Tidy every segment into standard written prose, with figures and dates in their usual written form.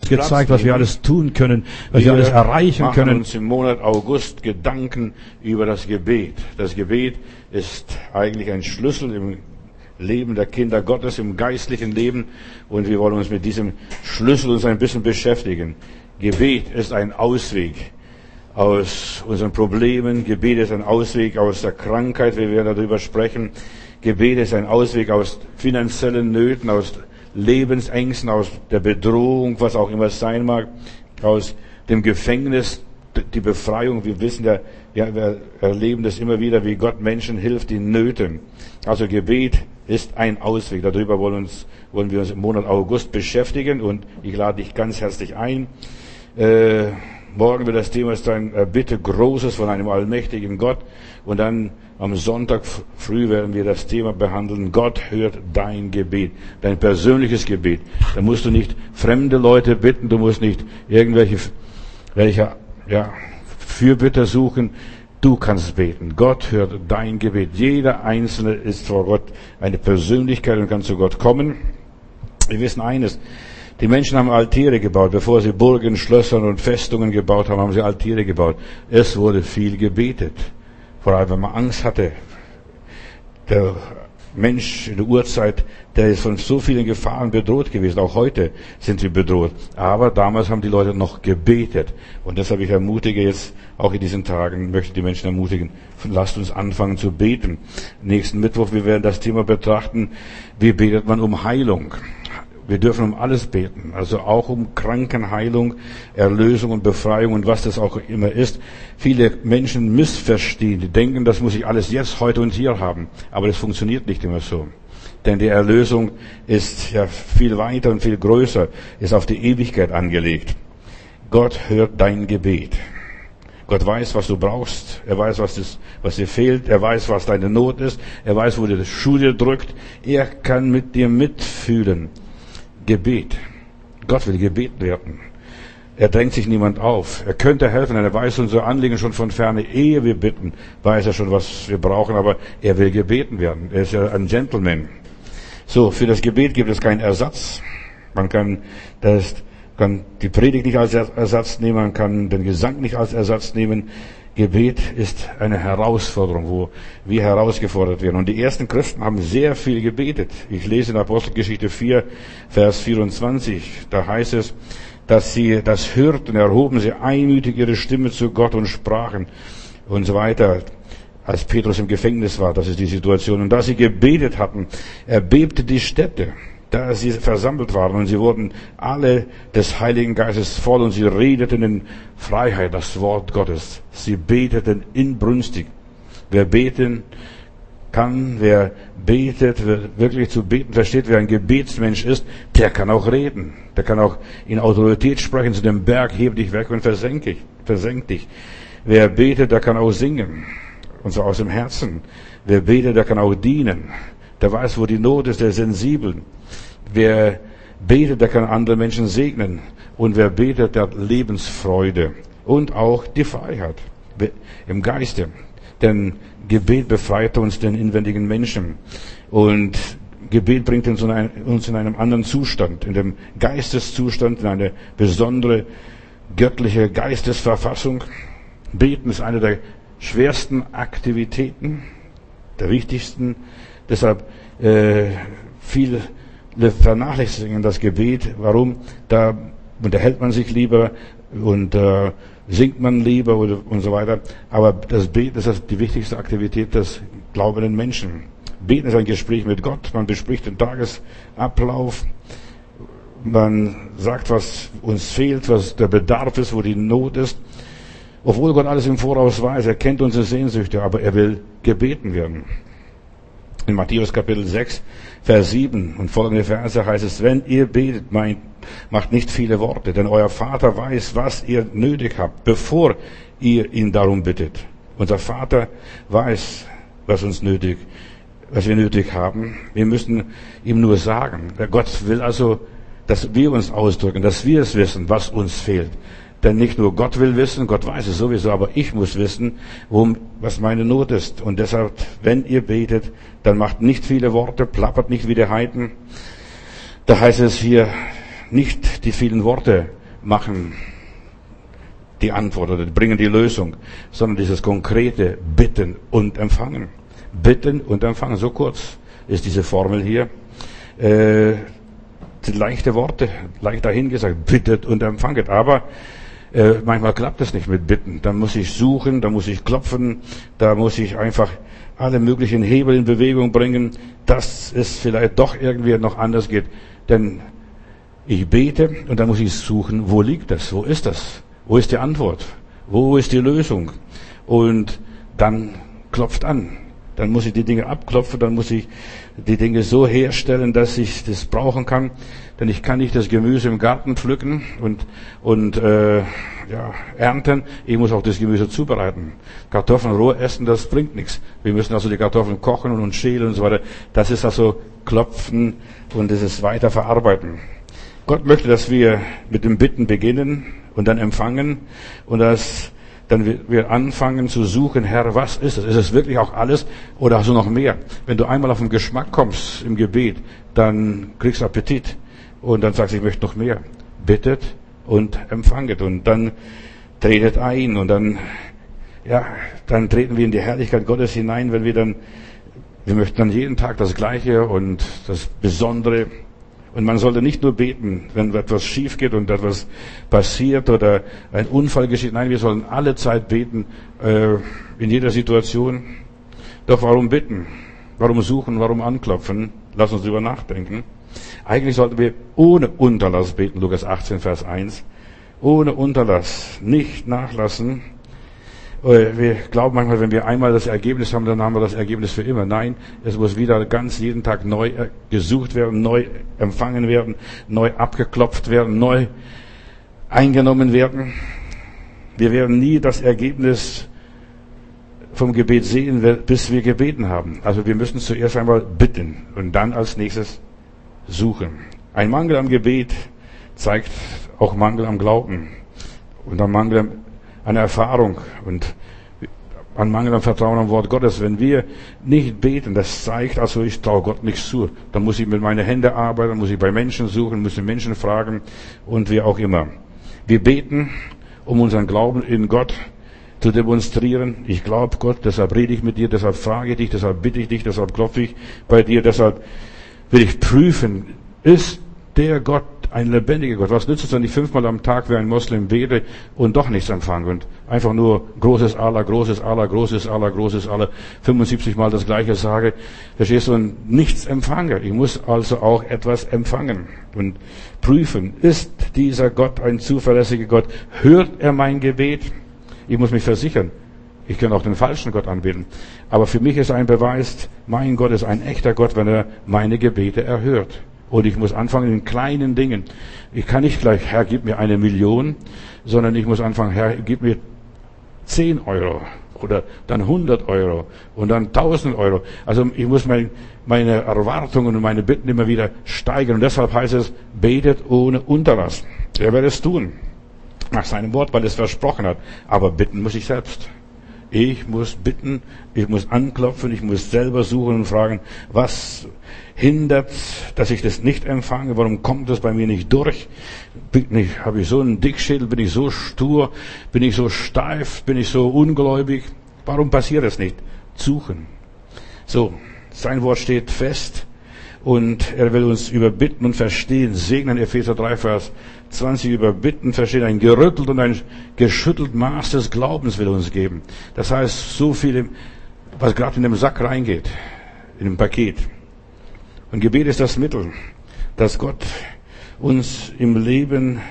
gezeigt, was wir alles tun können, was wir alles erreichen machen können. uns im Monat August Gedanken über das Gebet. Das Gebet ist eigentlich ein Schlüssel im Leben der Kinder Gottes, im geistlichen Leben. Und wir wollen uns mit diesem Schlüssel uns ein bisschen beschäftigen. Gebet ist ein Ausweg aus unseren Problemen. Gebet ist ein Ausweg aus der Krankheit. Wir werden darüber sprechen. Gebet ist ein Ausweg aus finanziellen Nöten, aus Lebensängsten, aus der Bedrohung, was auch immer es sein mag, aus dem Gefängnis, die Befreiung. Wir wissen ja, wir erleben das immer wieder, wie Gott Menschen hilft in Nöten. Also Gebet ist ein Ausweg. Darüber wollen wir uns im Monat August beschäftigen und ich lade dich ganz herzlich ein. Morgen wird das Thema sein, bitte Großes von einem allmächtigen Gott. Und dann am Sonntag früh werden wir das Thema behandeln. Gott hört dein Gebet, dein persönliches Gebet. Da musst du nicht fremde Leute bitten, du musst nicht irgendwelche Fürbitter suchen. Du kannst beten. Gott hört dein Gebet. Jeder Einzelne ist vor Gott eine Persönlichkeit und kann zu Gott kommen. Wir wissen eines. Die Menschen haben Altäre gebaut. Bevor sie Burgen, Schlösser und Festungen gebaut haben, haben sie Altäre gebaut. Es wurde viel gebetet. Vor allem, wenn man Angst hatte. Der Mensch in der Urzeit, der ist von so vielen Gefahren bedroht gewesen. Auch heute sind wir bedroht. Aber damals haben die Leute noch gebetet. Und deshalb ich ermutige jetzt, auch in diesen Tagen, möchte die Menschen ermutigen, lasst uns anfangen zu beten. Nächsten Mittwoch, wir werden das Thema betrachten, wie betet man um Heilung. Wir dürfen um alles beten, also auch um Krankenheilung, Erlösung und Befreiung und was das auch immer ist. Viele Menschen missverstehen, die denken, das muss ich alles jetzt, heute und hier haben. Aber das funktioniert nicht immer so. Denn die Erlösung ist ja viel weiter und viel größer, ist auf die Ewigkeit angelegt. Gott hört dein Gebet. Gott weiß, was du brauchst. Er weiß, was dir fehlt. Er weiß, was deine Not ist. Er weiß, wo der Schuh dir drückt. Er kann mit dir mitfühlen. Gebet. Gott will gebeten werden. Er drängt sich niemand auf. Er könnte helfen, er weiß unser Anliegen schon von ferne. Ehe wir bitten, weiß er schon, was wir brauchen, aber er will gebeten werden. Er ist ja ein Gentleman. So, für das Gebet gibt es keinen Ersatz. Man kann die Predigt nicht als Ersatz nehmen, man kann den Gesang nicht als Ersatz nehmen. Gebet ist eine Herausforderung, wo wir herausgefordert werden. Und die ersten Christen haben sehr viel gebetet. Ich lese in Apostelgeschichte 4, Vers 24. Da heißt es, dass sie das hörten, erhoben sie einmütig ihre Stimme zu Gott und sprachen und so weiter. Als Petrus im Gefängnis war, das ist die Situation. Und da sie gebetet hatten, erbebte die Stätte, da sie versammelt waren, und sie wurden alle des Heiligen Geistes voll, und sie redeten in Freiheit das Wort Gottes. Sie beteten inbrünstig. Wer beten kann, wer betet, wer wirklich zu beten versteht, wer ein Gebetsmensch ist, der kann auch reden. Der kann auch in Autorität sprechen zu dem Berg, heb dich weg und versenk dich. Wer betet, der kann auch singen. Und so aus dem Herzen. Wer betet, der kann auch dienen. Der weiß, wo die Not ist, der ist sensibel. Wer betet, der kann andere Menschen segnen. Und wer betet, der hat Lebensfreude. Und auch die Freiheit. Im Geiste. Denn Gebet befreit uns den inwendigen Menschen. Und Gebet bringt uns in einem anderen Zustand. In dem Geisteszustand, in eine besondere göttliche Geistesverfassung. Beten ist eine der schwersten Aktivitäten. Der wichtigsten. Deshalb viele vernachlässigen das Gebet. Warum? Da unterhält man sich lieber und singt man lieber und so weiter. Aber das Beten ist die wichtigste Aktivität des glaubenden Menschen. Beten ist ein Gespräch mit Gott. Man bespricht den Tagesablauf. Man sagt, was uns fehlt, was der Bedarf ist, wo die Not ist. Obwohl Gott alles im Voraus weiß, er kennt unsere Sehnsüchte, aber er will gebeten werden. In Matthäus Kapitel 6, Vers 7 und folgende Verse heißt es, wenn ihr betet, macht nicht viele Worte, denn euer Vater weiß, was ihr nötig habt, bevor ihr ihn darum bittet. Unser Vater weiß, was wir nötig haben. Wir müssen ihm nur sagen. Gott will also, dass wir uns ausdrücken, dass wir es wissen, was uns fehlt. Denn nicht nur Gott will wissen, Gott weiß es sowieso, aber ich muss wissen, was meine Not ist. Und deshalb, wenn ihr betet, dann macht nicht viele Worte, plappert nicht wie die Heiden. Da heißt es hier, nicht die vielen Worte machen die Antwort oder bringen die Lösung, sondern dieses konkrete Bitten und Empfangen. Bitten und Empfangen, so kurz ist diese Formel hier. Sind leichte Worte, leicht dahingesagt, bittet und empfanget. Aber manchmal klappt es nicht mit Bitten. Da muss ich suchen, da muss ich klopfen, da muss ich einfach alle möglichen Hebel in Bewegung bringen, dass es vielleicht doch irgendwie noch anders geht. Denn ich bete und dann muss ich suchen, wo liegt das? Wo ist das? Wo ist die Antwort? Wo ist die Lösung? Und dann klopft an. Dann muss ich die Dinge abklopfen, dann muss ich die Dinge so herstellen, dass ich das brauchen kann. Denn ich kann nicht das Gemüse im Garten pflücken und ernten. Ich muss auch das Gemüse zubereiten. Kartoffeln roh essen, das bringt nichts. Wir müssen also die Kartoffeln kochen und schälen und so weiter. Das ist also klopfen und das ist weiter verarbeiten. Gott möchte, dass wir mit dem Bitten beginnen und dann empfangen und dass dann wir anfangen zu suchen, Herr, was ist es? Ist es wirklich auch alles oder hast du noch mehr? Wenn du einmal auf den Geschmack kommst im Gebet, dann kriegst du Appetit und dann sagst du, ich möchte noch mehr. Bittet und empfanget und dann tretet ein und dann treten wir in die Herrlichkeit Gottes hinein, wenn wir möchten dann jeden Tag das Gleiche und das Besondere. Und man sollte nicht nur beten, wenn etwas schief geht und etwas passiert oder ein Unfall geschieht. Nein, wir sollen alle Zeit beten, in jeder Situation. Doch warum bitten? Warum suchen? Warum anklopfen? Lass uns darüber nachdenken. Eigentlich sollten wir ohne Unterlass beten, Lukas 18, Vers 1. Ohne Unterlass, nicht nachlassen. Wir glauben manchmal, wenn wir einmal das Ergebnis haben, dann haben wir das Ergebnis für immer. Nein, es muss wieder jeden Tag neu gesucht werden, neu empfangen werden, neu abgeklopft werden, neu eingenommen werden. Wir werden nie das Ergebnis vom Gebet sehen, bis wir gebeten haben. Also wir müssen zuerst einmal bitten und dann als nächstes suchen. Ein Mangel am Gebet zeigt auch Mangel am Glauben und ein Mangel an Erfahrung und an Mangel an Vertrauen am Wort Gottes. Wenn wir nicht beten, das zeigt, also ich traue Gott nichts zu. Dann muss ich mit meinen Händen arbeiten, dann muss ich bei Menschen suchen, muss den Menschen fragen und wie auch immer. Wir beten, um unseren Glauben in Gott zu demonstrieren. Ich glaube Gott, deshalb rede ich mit dir, deshalb frage ich dich, deshalb bitte ich dich, deshalb klopfe ich bei dir, deshalb will ich prüfen, ist der Gott ein lebendiger Gott? Was nützt es, wenn ich 5-mal am Tag wie ein Moslem bete und doch nichts empfange und einfach nur großes Allah, großes Allah, großes Allah, großes Allah, 75 Mal das Gleiche sage, verstehst du, und nichts empfange. Ich muss also auch etwas empfangen und prüfen, ist dieser Gott ein zuverlässiger Gott? Hört er mein Gebet? Ich muss mich versichern. Ich kann auch den falschen Gott anbeten. Aber für mich ist ein Beweis, mein Gott ist ein echter Gott, wenn er meine Gebete erhört. Und ich muss anfangen in kleinen Dingen. Ich kann nicht gleich, Herr, gib mir 1 Million, sondern ich muss anfangen, Herr, gib mir 10 Euro oder dann 100 Euro und dann 1000 Euro. Also ich muss meine Erwartungen und meine Bitten immer wieder steigern. Und deshalb heißt es, betet ohne Unterlass. Er wird es tun. Nach seinem Wort, weil er es versprochen hat. Aber bitten muss ich selbst. Ich muss bitten, ich muss anklopfen, ich muss selber suchen und fragen, was hindert, dass ich das nicht empfange? Warum kommt das bei mir nicht durch? Habe ich so einen Dickschädel? Bin ich so stur? Bin ich so steif? Bin ich so ungläubig? Warum passiert es nicht? Suchen. So, sein Wort steht fest und er will uns über Bitten und Verstehen segnen. Epheser 3, Vers 20 über Bitten, Verstehen, ein gerüttelt und ein geschüttelt Maß des Glaubens will uns geben. Das heißt, so viel, was gerade in dem Sack reingeht, in dem Paket. Und Gebet ist das Mittel, dass Gott uns im Leben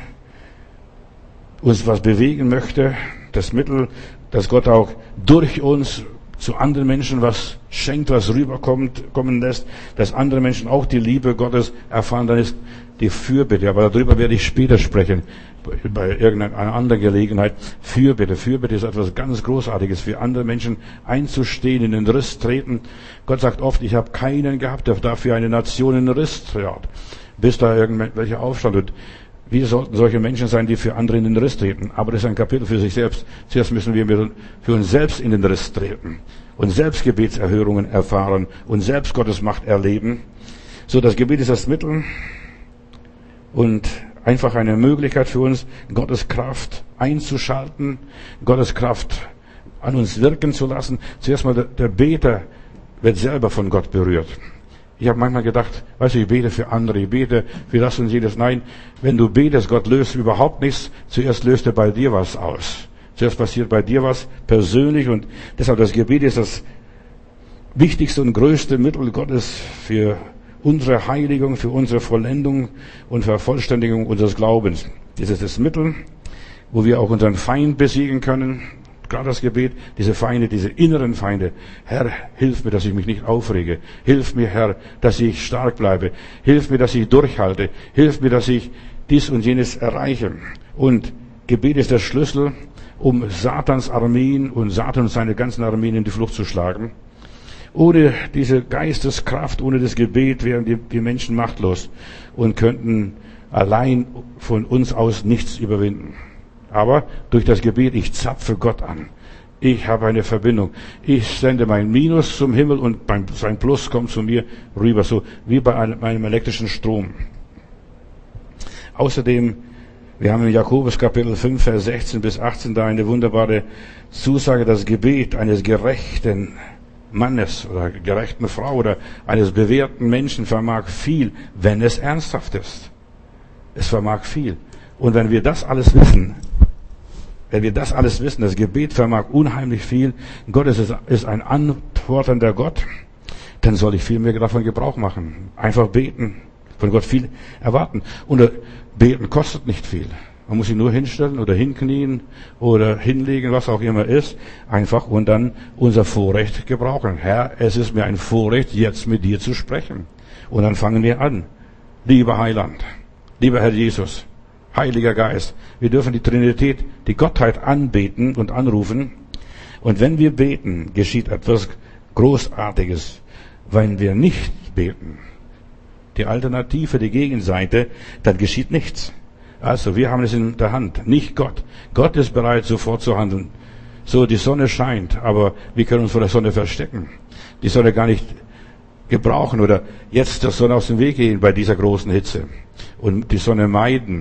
uns was bewegen möchte. Das Mittel, dass Gott auch durch uns zu anderen Menschen was schenkt, was kommen lässt, dass andere Menschen auch die Liebe Gottes erfahren, dann ist die Fürbitte. Aber darüber werde ich später sprechen, bei irgendeiner anderen Gelegenheit. Fürbitte ist etwas ganz Großartiges, für andere Menschen einzustehen, in den Riss treten. Gott sagt oft, ich habe keinen gehabt, der dafür eine Nation in den Riss tritt, bis da irgendwelcher Aufstand. Und wir sollten solche Menschen sein, die für andere in den Riss treten. Aber das ist ein Kapitel für sich selbst. Zuerst müssen wir für uns selbst in den Riss treten und selbst Gebetserhörungen erfahren und selbst Gottes Macht erleben. So, das Gebet ist das Mittel und einfach eine Möglichkeit für uns, Gottes Kraft einzuschalten, Gottes Kraft an uns wirken zu lassen. Zuerst mal der Beter wird selber von Gott berührt. Ich habe manchmal gedacht, weißt du, ich bete für andere, ich bete für das und jedes. Nein, wenn du betest, Gott löst überhaupt nichts. Zuerst löst er bei dir was aus. Zuerst passiert bei dir was persönlich, und deshalb das Gebet ist das wichtigste und größte Mittel Gottes für unsere Heiligung, für unsere Vollendung und Vervollständigung unseres Glaubens. Das ist das Mittel, wo wir auch unseren Feind besiegen können. Gerade das Gebet, diese Feinde, diese inneren Feinde. Herr, hilf mir, dass ich mich nicht aufrege. Hilf mir, Herr, dass ich stark bleibe. Hilf mir, dass ich durchhalte. Hilf mir, dass ich dies und jenes erreiche. Und Gebet ist der Schlüssel, um Satans Armeen und Satan und seine ganzen Armeen in die Flucht zu schlagen. Ohne diese Geisteskraft, ohne das Gebet wären die Menschen machtlos und könnten allein von uns aus nichts überwinden. Aber durch das Gebet, ich zapfe Gott an. Ich habe eine Verbindung. Ich sende mein Minus zum Himmel und sein Plus kommt zu mir rüber, so wie bei einem elektrischen Strom. Außerdem, wir haben in Jakobus Kapitel 5, Vers 16 bis 18 da eine wunderbare Zusage, das Gebet eines gerechten Mannes oder gerechten Frau oder eines bewährten Menschen vermag viel, wenn es ernsthaft ist. Es vermag viel. Und wenn wir das alles wissen, das Gebet vermag unheimlich viel, Gott ist ein antwortender Gott, dann soll ich viel mehr davon Gebrauch machen. Einfach beten, von Gott viel erwarten. Und beten kostet nicht viel. Man muss sich nur hinstellen oder hinknien oder hinlegen, was auch immer ist, einfach und dann unser Vorrecht gebrauchen. Herr, es ist mir ein Vorrecht, jetzt mit dir zu sprechen. Und dann fangen wir an. Lieber Heiland, lieber Herr Jesus, Heiliger Geist, wir dürfen die Trinität, die Gottheit anbeten und anrufen. Und wenn wir beten, geschieht etwas Großartiges. Wenn wir nicht beten, die Alternative, die Gegenseite, dann geschieht nichts. Also, wir haben es in der Hand, nicht Gott. Gott ist bereit, sofort zu handeln. So, die Sonne scheint, aber wir können uns vor der Sonne verstecken. Die Sonne gar nicht gebrauchen oder jetzt der Sonne aus dem Weg gehen bei dieser großen Hitze. Und die Sonne meiden.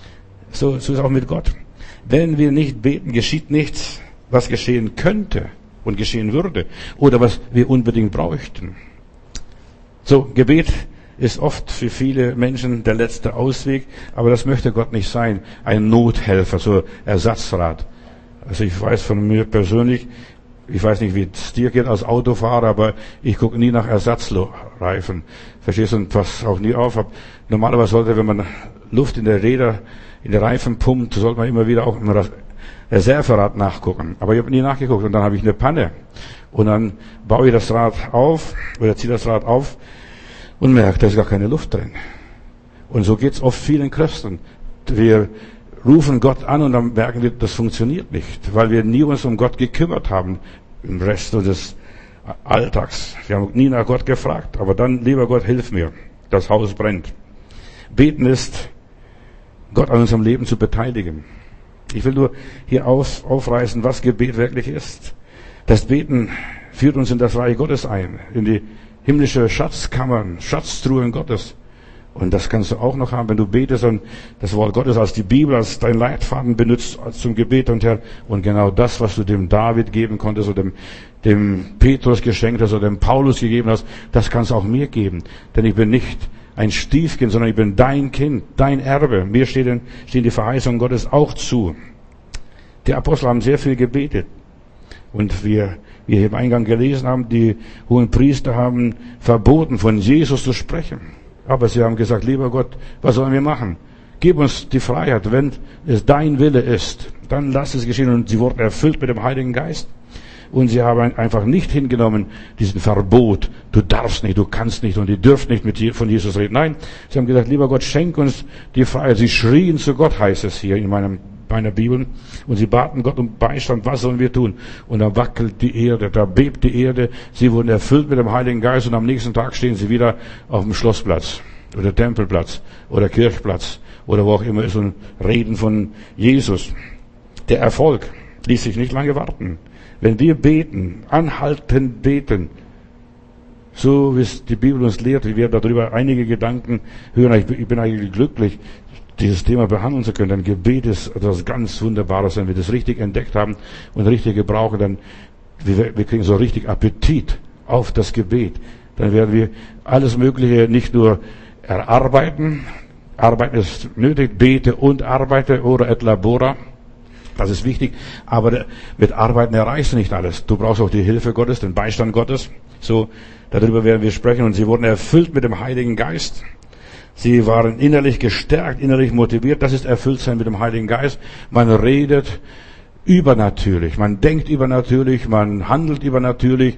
So ist auch mit Gott. Wenn wir nicht beten, geschieht nichts, was geschehen könnte und geschehen würde oder was wir unbedingt bräuchten. So, Gebet ist oft für viele Menschen der letzte Ausweg, aber das möchte Gott nicht sein. Ein Nothelfer, so Ersatzrad. Also ich weiß von mir persönlich, ich weiß nicht, wie es dir geht als Autofahrer, aber ich gucke nie nach Ersatzreifen. Verstehst du? Und pass auch nie auf. Normalerweise sollte, wenn man Luft in der Räder, in der Reifen pumpt, sollte man immer wieder auch im Reserverad nachgucken. Aber ich habe nie nachgeguckt und dann habe ich eine Panne. Und dann baue ich das Rad auf oder ziehe das Rad auf und merke, da ist gar keine Luft drin. Und so geht's oft vielen Christen. Wir rufen Gott an und dann merken wir, das funktioniert nicht, weil wir nie uns um Gott gekümmert haben im Rest des Alltags. Wir haben nie nach Gott gefragt, aber dann, lieber Gott, hilf mir, das Haus brennt. Beten ist, Gott an unserem Leben zu beteiligen. Ich will nur hier aufreißen, was Gebet wirklich ist. Das Beten führt uns in das Reich Gottes ein, in die himmlische Schatzkammern, Schatztruhen Gottes. Und das kannst du auch noch haben, wenn du betest und das Wort Gottes als die Bibel, als dein Leitfaden benutzt zum Gebet und Herr. Und genau das, was du dem David geben konntest oder dem Petrus geschenkt hast oder dem Paulus gegeben hast, das kannst du auch mir geben. Denn ich bin nicht ein Stiefkind, sondern ich bin dein Kind, dein Erbe. Mir stehen die Verheißungen Gottes auch zu. Die Apostel haben sehr viel gebetet. Und wir hier im Eingang gelesen haben, die hohen Priester haben verboten, von Jesus zu sprechen. Aber sie haben gesagt, lieber Gott, was sollen wir machen? Gib uns die Freiheit, wenn es dein Wille ist, dann lass es geschehen. Und sie wurden erfüllt mit dem Heiligen Geist. Und sie haben einfach nicht hingenommen, diesen Verbot, du darfst nicht, du kannst nicht und ihr dürft nicht von Jesus reden. Nein, sie haben gesagt, lieber Gott, schenk uns die Freiheit. Sie schrien zu Gott, heißt es hier in meiner Bibel. Und sie baten Gott um Beistand, was sollen wir tun? Und da wackelt die Erde, da bebt die Erde. Sie wurden erfüllt mit dem Heiligen Geist und am nächsten Tag stehen sie wieder auf dem Schlossplatz oder Tempelplatz oder Kirchplatz oder wo auch immer ist und reden von Jesus. Der Erfolg ließ sich nicht lange warten. Wenn wir beten, anhaltend beten, so wie es die Bibel uns lehrt, wir werden darüber einige Gedanken hören, ich bin eigentlich glücklich, dieses Thema behandeln zu können. Denn Gebet ist etwas ganz Wunderbares. Wenn wir das richtig entdeckt haben und richtig gebrauchen, dann wir kriegen so richtig Appetit auf das Gebet. Dann werden wir alles Mögliche nicht nur erarbeiten. Arbeiten ist nötig, bete und arbeite, ora et labora. Das ist wichtig. Aber mit Arbeiten erreichst du nicht alles. Du brauchst auch die Hilfe Gottes, den Beistand Gottes. So, darüber werden wir sprechen. Und sie wurden erfüllt mit dem Heiligen Geist. Sie waren innerlich gestärkt, innerlich motiviert. Das ist Erfülltsein mit dem Heiligen Geist. Man redet übernatürlich, man denkt übernatürlich, man handelt übernatürlich.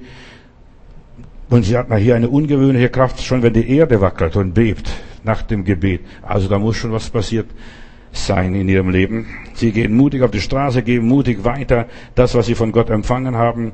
Und sie hatten hier eine ungewöhnliche Kraft, schon wenn die Erde wackelt und bebt nach dem Gebet. Also da muss schon was passiert sein in ihrem Leben. Sie gehen mutig auf die Straße, geben mutig weiter das, was sie von Gott empfangen haben.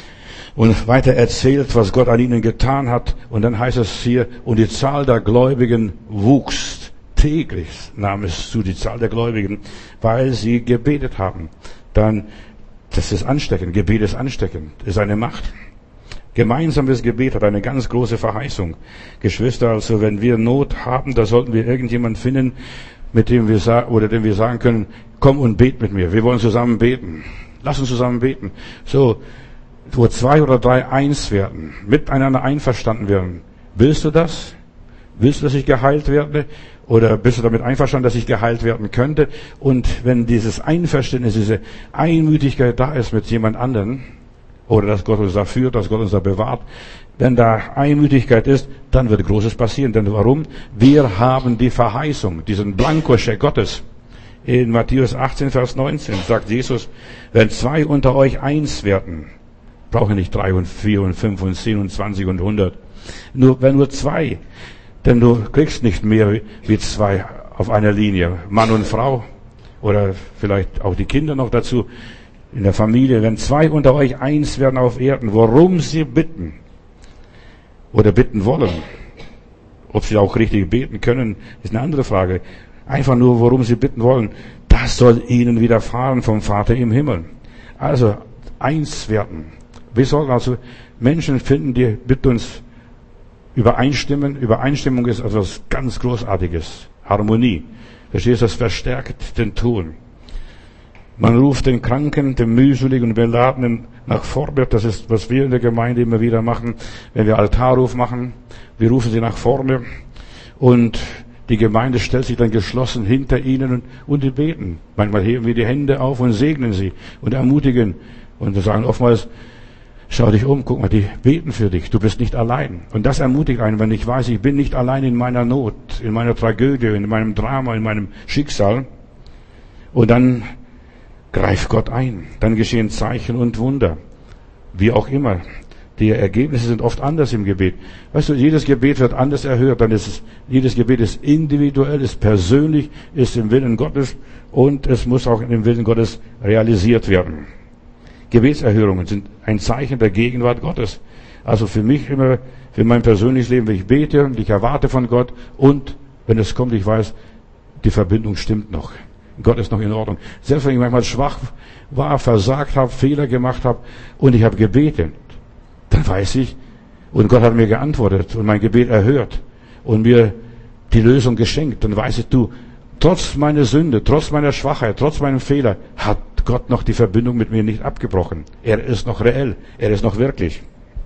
Und weiter erzählt, was Gott an ihnen getan hat. Und dann heißt es hier, und die Zahl der Gläubigen wuchs. Täglich nahm es zu, die Zahl der Gläubigen, weil sie gebetet haben. Dann, das ist ansteckend. Gebet ist ansteckend. Ist eine Macht. Gemeinsames Gebet hat eine ganz große Verheißung. Geschwister, also wenn wir Not haben, da sollten wir irgendjemanden finden, mit dem wir sagen können, komm und bet mit mir. Wir wollen zusammen beten. Lass uns zusammen beten. So, wo 2 oder 3 eins werden, miteinander einverstanden werden. Willst du das? Willst du, dass ich geheilt werde? Oder bist du damit einverstanden, dass ich geheilt werden könnte? Und wenn dieses Einverständnis, diese Einmütigkeit da ist mit jemand anderen, oder dass Gott uns da führt, dass Gott uns da bewahrt, wenn da Einmütigkeit ist, dann wird Großes passieren. Denn warum? Wir haben die Verheißung, diesen Blankoscheck Gottes. In Matthäus 18, Vers 19 sagt Jesus, wenn 2 unter euch eins werden, brauchen nicht 3 und 4 und 5 und 10 und 20 und 100. Wenn nur 2, denn du kriegst nicht mehr wie 2 auf einer Linie, Mann und Frau oder vielleicht auch die Kinder noch dazu in der Familie. Wenn 2 unter euch eins werden auf Erden, worum sie bitten oder bitten wollen, ob sie auch richtig beten können, ist eine andere Frage. Einfach nur, worum sie bitten wollen, das soll ihnen widerfahren vom Vater im Himmel. Also eins werden. Wir sollten also Menschen finden, die mit uns übereinstimmen. Übereinstimmung ist etwas ganz Großartiges. Harmonie. Verstehst du, das verstärkt den Ton. Man ruft den Kranken, den mühseligen und Beladenen nach vorne. Das ist, was wir in der Gemeinde immer wieder machen, wenn wir Altarruf machen. Wir rufen sie nach vorne und die Gemeinde stellt sich dann geschlossen hinter ihnen und die beten. Manchmal heben wir die Hände auf und segnen sie und ermutigen und wir sagen oftmals, schau dich um, guck mal, die beten für dich, du bist nicht allein. Und das ermutigt einen, wenn ich weiß, ich bin nicht allein in meiner Not, in meiner Tragödie, in meinem Drama, in meinem Schicksal. Und dann greift Gott ein. Dann geschehen Zeichen und Wunder. Wie auch immer. Die Ergebnisse sind oft anders im Gebet. Weißt du, jedes Gebet wird anders erhört. Jedes Gebet ist individuell, ist persönlich, ist im Willen Gottes und es muss auch im Willen Gottes realisiert werden. Gebetserhörungen sind ein Zeichen der Gegenwart Gottes. Also für mich immer, für mein persönliches Leben, wenn ich bete und ich erwarte von Gott und wenn es kommt, ich weiß, die Verbindung stimmt noch. Gott ist noch in Ordnung. Selbst wenn ich manchmal schwach war, versagt habe, Fehler gemacht habe und ich habe gebetet, dann weiß ich, und Gott hat mir geantwortet und mein Gebet erhört und mir die Lösung geschenkt, dann weiß ich, du, trotz meiner Sünde, trotz meiner Schwachheit, trotz meinem Fehler, hat Gott noch die Verbindung mit mir nicht abgebrochen. Er ist noch reell, er ist noch wirklich.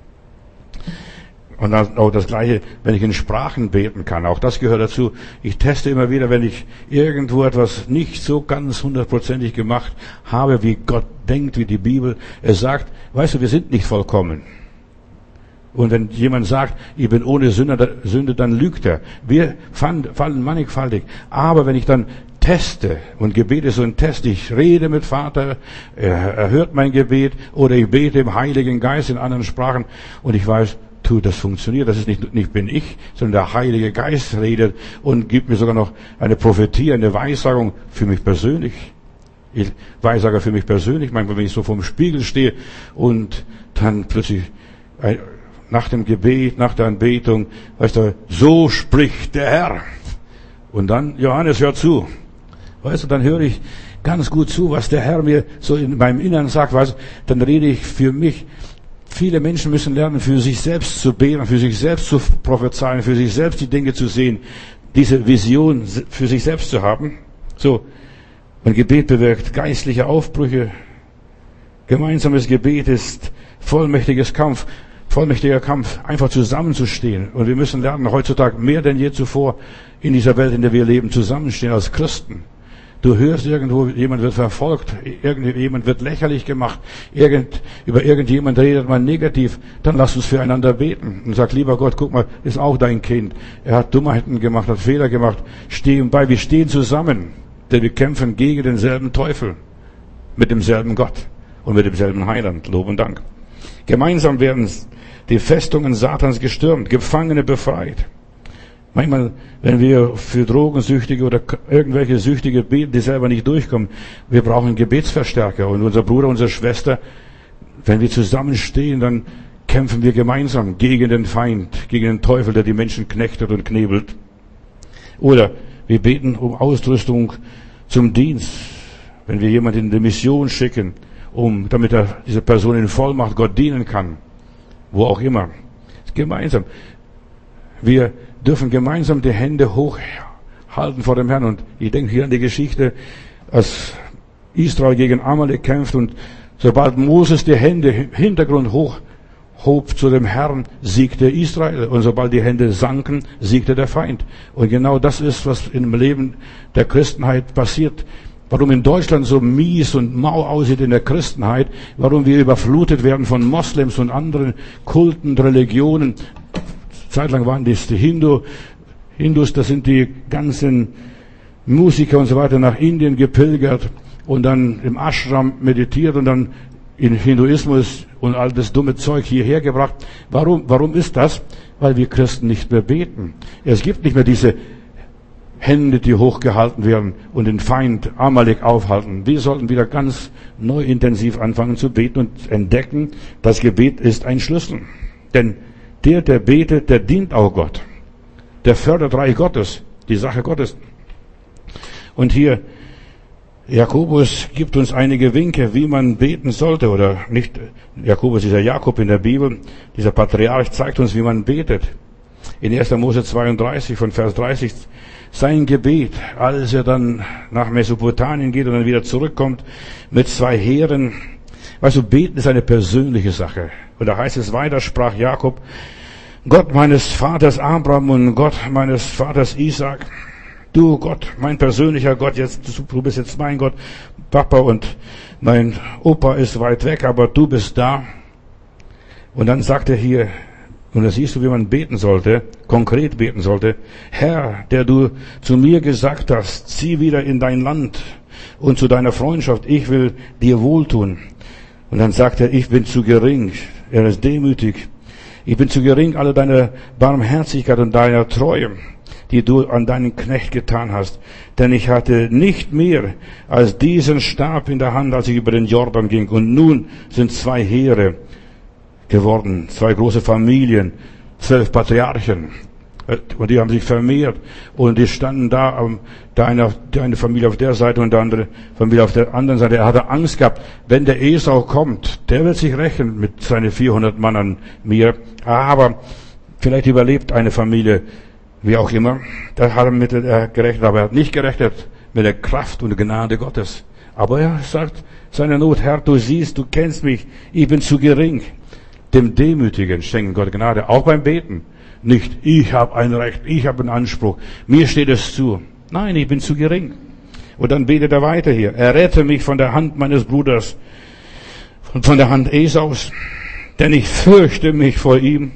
Und dann auch das Gleiche, wenn ich in Sprachen beten kann, auch das gehört dazu. Ich teste immer wieder, wenn ich irgendwo etwas nicht so ganz 100%ig gemacht habe, wie Gott denkt, wie die Bibel es sagt. Weißt du, wir sind nicht vollkommen. Und wenn jemand sagt, ich bin ohne Sünde, dann lügt er. Wir fallen mannigfaltig. Aber wenn ich dann teste, und Gebet ist so ein Test, ich rede mit Vater, er hört mein Gebet, oder ich bete im Heiligen Geist in anderen Sprachen, und ich weiß, das funktioniert, das ist nicht bin ich, sondern der Heilige Geist redet und gibt mir sogar noch eine Prophetie, eine Weissagung für mich persönlich. Ich weissage für mich persönlich, manchmal, wenn ich so vorm Spiegel stehe und dann plötzlich nach dem Gebet, nach der Anbetung, weißt du, so spricht der Herr. Und dann, Johannes, hör zu. Weißt du, dann höre ich ganz gut zu, was der Herr mir so in meinem Innern sagt, weißt du, dann rede ich für mich. Viele Menschen müssen lernen, für sich selbst zu beten, für sich selbst zu prophezeien, für sich selbst die Dinge zu sehen. diese Vision für sich selbst zu haben. So, ein Gebet bewirkt geistliche Aufbrüche. Gemeinsames Gebet ist vollmächtiger Kampf, einfach zusammenzustehen. Und wir müssen lernen, heutzutage mehr denn je zuvor in dieser Welt, in der wir leben, zusammenstehen als Christen. Du hörst irgendwo, jemand wird verfolgt, jemand wird lächerlich gemacht, über irgendjemand redet man negativ, dann lass uns füreinander beten und sag, lieber Gott, guck mal, ist auch dein Kind. Er hat Dummheiten gemacht, hat Fehler gemacht, stehen bei, wir stehen zusammen, denn wir kämpfen gegen denselben Teufel, mit demselben Gott und mit demselben Heiland, Lob und Dank. Gemeinsam werden die Festungen Satans gestürmt, Gefangene befreit. Manchmal, wenn wir für Drogensüchtige oder irgendwelche Süchtige beten, die selber nicht durchkommen, wir brauchen Gebetsverstärker. Und unser Bruder, unsere Schwester, wenn wir zusammenstehen, dann kämpfen wir gemeinsam gegen den Feind, gegen den Teufel, der die Menschen knechtet und knebelt. Oder wir beten um Ausrüstung zum Dienst. Wenn wir jemanden in die Mission schicken, damit diese Person in Vollmacht Gott dienen kann, wo auch immer. Gemeinsam. Wir dürfen gemeinsam die Hände hochhalten vor dem Herrn. Und ich denke hier an die Geschichte, als Israel gegen Amalek kämpft und sobald Moses die Hände im Hintergrund hob zu dem Herrn, siegte Israel. Und sobald die Hände sanken, siegte der Feind. Und genau das ist, was im Leben der Christenheit passiert. Warum in Deutschland so mies und mau aussieht in der Christenheit, warum wir überflutet werden von Moslems und anderen Kulten, Religionen. Zeitlang waren das die Hindus, das sind die ganzen Musiker und so weiter nach Indien gepilgert und dann im Ashram meditiert und dann in Hinduismus und all das dumme Zeug hierher gebracht. Warum ist das? Weil wir Christen nicht mehr beten. Es gibt nicht mehr diese Hände, die hochgehalten werden und den Feind Amalek aufhalten. Wir sollten wieder ganz neu intensiv anfangen zu beten und entdecken, das Gebet ist ein Schlüssel. Denn der betet, der dient auch Gott. Der fördert Reich Gottes, die Sache Gottes. Und hier, Jakobus gibt uns einige Winke, wie man beten sollte, oder nicht. Jakobus, dieser Jakob in der Bibel, dieser Patriarch zeigt uns, wie man betet. In 1. Mose 32 von Vers 30, sein Gebet, als er dann nach Mesopotamien geht und dann wieder zurückkommt mit 2 Heeren. Weißt du, beten ist eine persönliche Sache. Und da heißt es weiter, sprach Jakob, Gott meines Vaters Abraham und Gott meines Vaters Isaac, du Gott, mein persönlicher Gott, du bist jetzt mein Gott, Papa und mein Opa ist weit weg, aber du bist da. Und dann sagt er hier, und da siehst du, wie man beten sollte, konkret beten sollte, Herr, der du zu mir gesagt hast, zieh wieder in dein Land und zu deiner Freundschaft, ich will dir wohltun. Und dann sagt er, ich bin zu gering, er ist demütig, ich bin zu gering, alle deine Barmherzigkeit und deiner Treue, die du an deinen Knecht getan hast. Denn ich hatte nicht mehr als diesen Stab in der Hand, als ich über den Jordan ging. Und nun sind 2 Heere geworden, 2 große Familien, 12 Patriarchen. Und die haben sich vermehrt und die standen da, eine Familie auf der Seite und die andere Familie auf der anderen Seite. Er hatte Angst gehabt, wenn der Esau kommt, der wird sich rächen mit seinen 400 Mann an mir. Aber vielleicht überlebt eine Familie, wie auch immer. Da hat er mit gerechnet, aber er hat nicht gerechnet mit der Kraft und Gnade Gottes. Aber er sagt seine Not, Herr, du siehst, du kennst mich, ich bin zu gering. Dem Demütigen schenkt Gott Gnade, auch beim Beten. Nicht, ich habe ein Recht, ich habe einen Anspruch, mir steht es zu. Nein, ich bin zu gering. Und dann betet er weiter hier. Errette mich von der Hand meines Bruders und von der Hand Esaus, denn ich fürchte mich vor ihm,